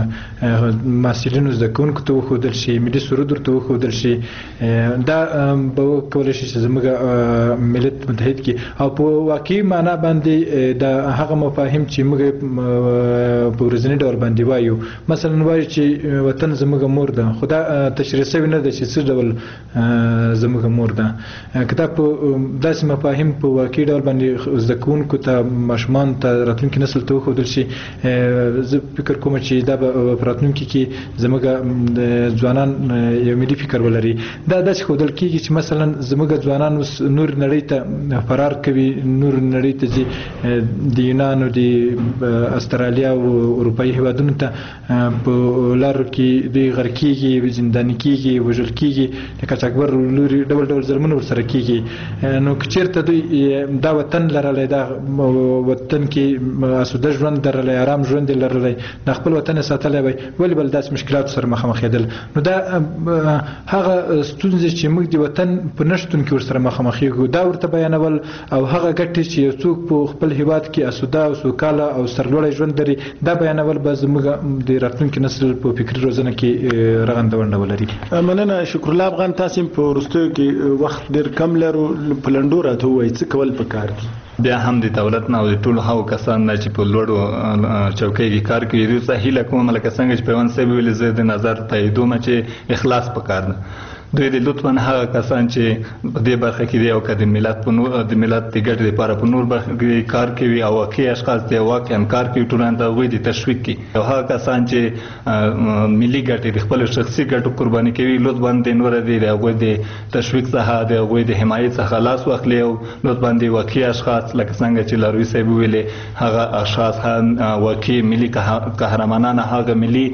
محصلینو زده کوونکو ته وښودل شي ملي سرود ورته وښودل شي دا به وکولی شي چې زموږ ملت متحد کړي او په واقعي معنا باندې د هغه مفاهیم چې موږ په ورځني ډول باندې وایو مثلا وایو چې وطن زموږ مور ده خو دا تشریح شوی نه ده چې څه ډول زموږ مور ده که دا په داسې مفاهیم په واقعي ډول باندې زده کوونکو ته ماشومانو ته راتلونکي نسل ته وښودل شي زه فکر کوم چې دا به په راتلونکي کې زموږ ځوانان یو ملي فکر ولري دا داسې ښودل کېږي چې مثلا زموږ ځوانان اوس نور نړۍ ته فرار کوي نور نړۍ ته ځي د یونان او د استرالیا او اروپایي هیوادونو ته په لارو کې دوی غرق کېږي، زنداني کېږي، وژل کېږي، د قاچاقبر لوري ډول ډول ظلمونه ورسره کېږي. نو که چېرته دوی دا وطن لرلی، دا وطن کې اسوده ژوند لرلی، ارام ژوند یې لرلی، د خپل وطن یې ساتلی وی، ولې بل داسې مشکلاتو سره مخامخېدل؟ نو دا هغه ستونزې چې موږ د وطن په نشتون کې ورسره مخامخېږو دا ورته بیانول، او هغه ګټې چې یو څوک په خپل هیواد کې اسوده او سوکاله او سرلوړی ژوند لري دا بیانول به زموږ د راتلونکي نسل په فکري روزنه کې رغنده ونډه ولري. مننه شکر الله افغان. تاسو په وروستیو کې وخت ډېر کم لرو، په لنډو راته ووایئ څه کول پکار دي؟ بیا هم د دولت نه او د ټولو هغو کسانو نه چې په لوړو چوکۍ کې کار کوي دوی ته هیله کوم لکه څنګه چې پیوند صاحب ویلي زه د نظر تاییدوم چې اخلاص پکار ده. دوی د لطفا هغه کسان چې په دې برخه کې دي او که د ملت په نور د ملت د ګټې لپاره په نور برخه کې کار کوي او واقعي اشخاص دي واقعا کار کوي ټولنه ته هغوی د تشویق کړي، او هغه کسان چې ملي ګټې د خپلو شخصي ګټو قرباني کوي لطفا د نور دي د هغوی د تشویق څخه د هغوی د حمایت څخه لاس واخلي، او لطفا د واقعي اشخاص لکه څنګه چې لاروي صاحب ویلې هغه اشخاص هم واقعي ملي قهرمانان، هغه ملي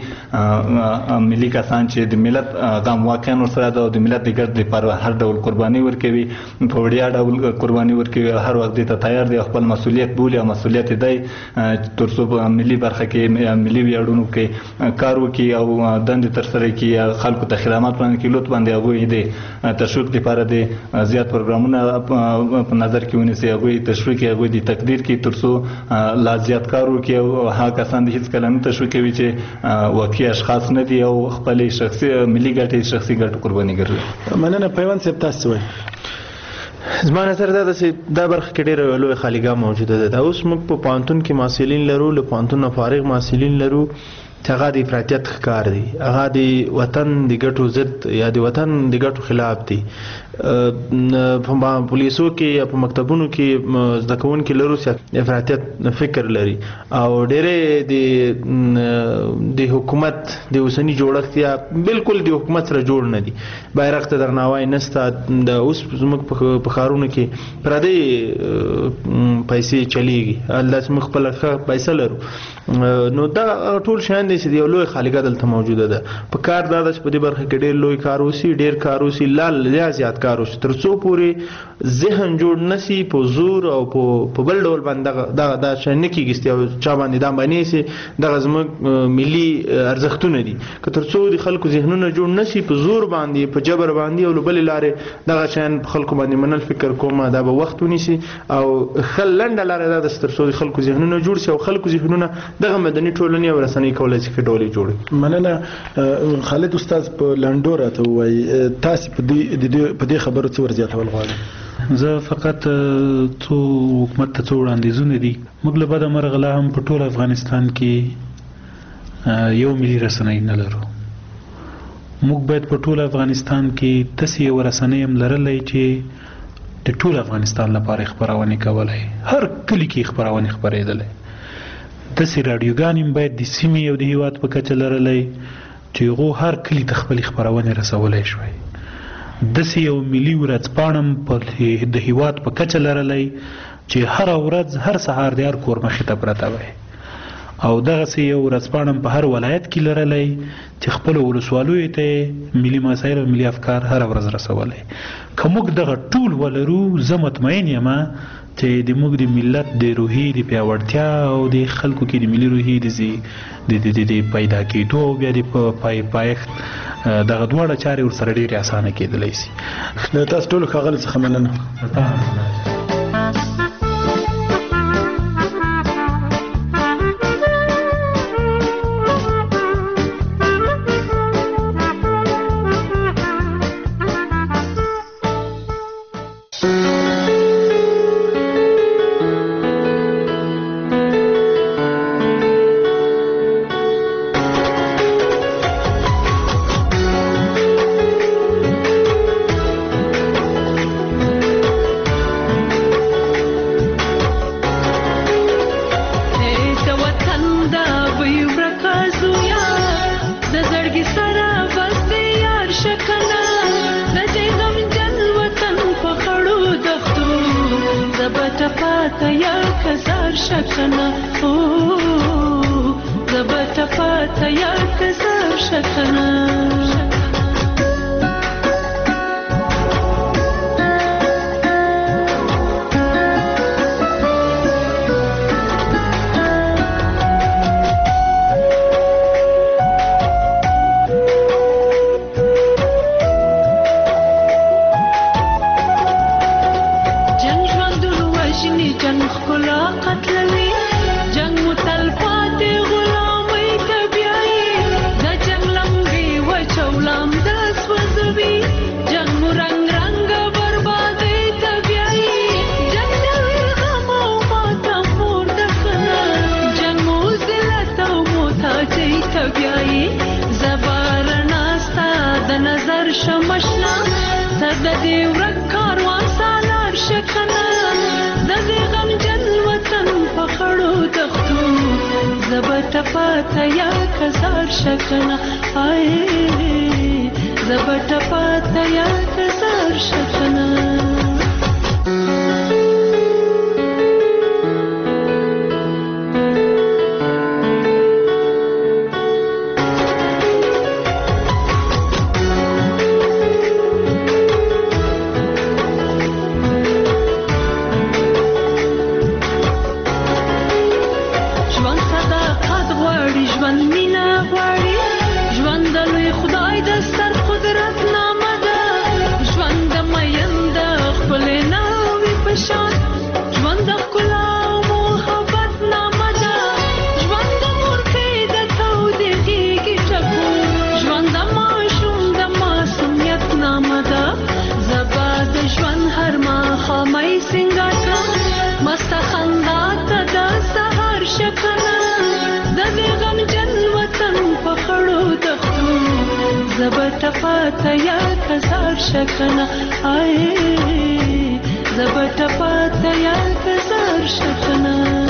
ملي کسان چې د ملت غم واقعا ورسره ده او د ملت د ګټ لپاره هر ډول قرباني ورکوي، په وړیا ډول قرباني ورکوي، هر وخت دې ته تیار دی، خپل مسؤلیت بولي او مسؤلیت دی تر څو په ملي برخه کې ملي ویاړونو کې کار وکړي او دندې ترسره کړي، خلکو ته خدمات وړاندې کړي. لطفا د هغوی د تشویق لپاره د زیات پروګرامونه په نظر کې ونیسي، هغوی تشویق کړي، هغوی د تقدیر کړي تر څو لا زیات کار وکړي، او هغه کسان د هېڅ کله نه تشویق کوي چې واقعي اشخاص نه دي او خپلې شخصي ملي ګټې شخصي ګټو قرباني ګرځوي. مننه پیوند صاحب تاسو وایي. زما نظر دا ده چې دا برخه کې ډېره لویه خالیګاه موجوده ده. دا اوس موږ په پوهنتون کې محصلین لرو، له پوهنتون نه فارغ محصلین لرو چې هغه د افراطیت ښکار دي، هغه د وطن د ګټو ضد یا د وطن د ګټو خلاف دي. په پولیسو کې یا په مکتبونو کې زده کوونکي لرو چې افراطیت فکر لري، او ډېرې د د حکومت د اوسني جوړښت یا بالکل د حکومت سره جوړ نه دي. بیرغ ته درناوی نشته. د اوس زموږ په ښارونو کې پردۍ پیسې چلیږي، همداسې موږ خپله ښه پیسه لرو. نو دا ټول شیان دي چې یو لوی خالیګاه دلته موجوده ده. په کار دا ده چې په دې برخه کې ډېر لوی کار وشي، ډېر کار وشي، لا زیات کار وشي، تر څو پورې ذهن جوړ نشي په زور او په بل ډول باندې دا دا شی نه کېږي او چا باندې دا باندې سي دغه زموږ ملي ارزښتونه دي. که تر څو د خلکو ذهنونه جوړ نشي په زور باندې په جبر باندې او بلې لارې دغه شیان په خلکو باندې منل فکر کوم دا به وخت ونیسي، او ښه لنډه لاره دا ده تر څو د خلکو ذهنونه جوړ شي او خلکو ذهنونه دغه مدني ټولنې او رسنۍ کولی شي ښه ډول یې جوړ. مننه خالد استاد. په لنډو راته ووایي تاسو په دې خبرو څه ور زیاتول غواړئ؟ زه فقط څو حکومت ته څو وړاندیزونه دي. موږ له بده مرغه لا هم په ټول افغانستان کې یو ملي رسنۍ نه لرو. موږ باید په ټول افغانستان کې داسې یو رسنۍ هم لرلی چې د ټول افغانستان لپاره خپرونې کولی، هر کلي کې خپرونې خپرېدلی. داسې راډیوګانې هم باید د سیمې او د هېواد په کچه لرلی چې هغو هر کلي ته خپلې خپرونې رسولی شوی. داسې یو ملي ورځپاڼه په د هېواد په کچه لرلی چې هره ورځ هر سهار د هر کور مخې ته پرته وی، او دغسې یو ورځپاڼه په هر ولایت کې لرلی چې خپلو ولسوالیو ته ملي مسایل او ملي افکار هره ورځ رسولی. که موږ دغه ټول ولرو زه مطمئن یم چې د موږ د ملت د روحي د پیاوړتیا او د خلکو کې د ملي روحي د پیدا کېدو او بیا د پایښت دغه دواړه چارې ورسره ډېرې اسانه کېدلی شي. د تاسو ټولو ښاغلو څخه مننه. زبټپاته یا کزار شکنه او زبټپاته یا کزار شکنه شمشنا سر د دې ورک کاروان سالار شکنه د دې غم جن وطن په خړو دښتو زبټپاته یا کزار شکنه آی زبټپاته یا کزار شکنه زبټپاته یا کزار شکنه آی زبټپاته یا کزار شکنه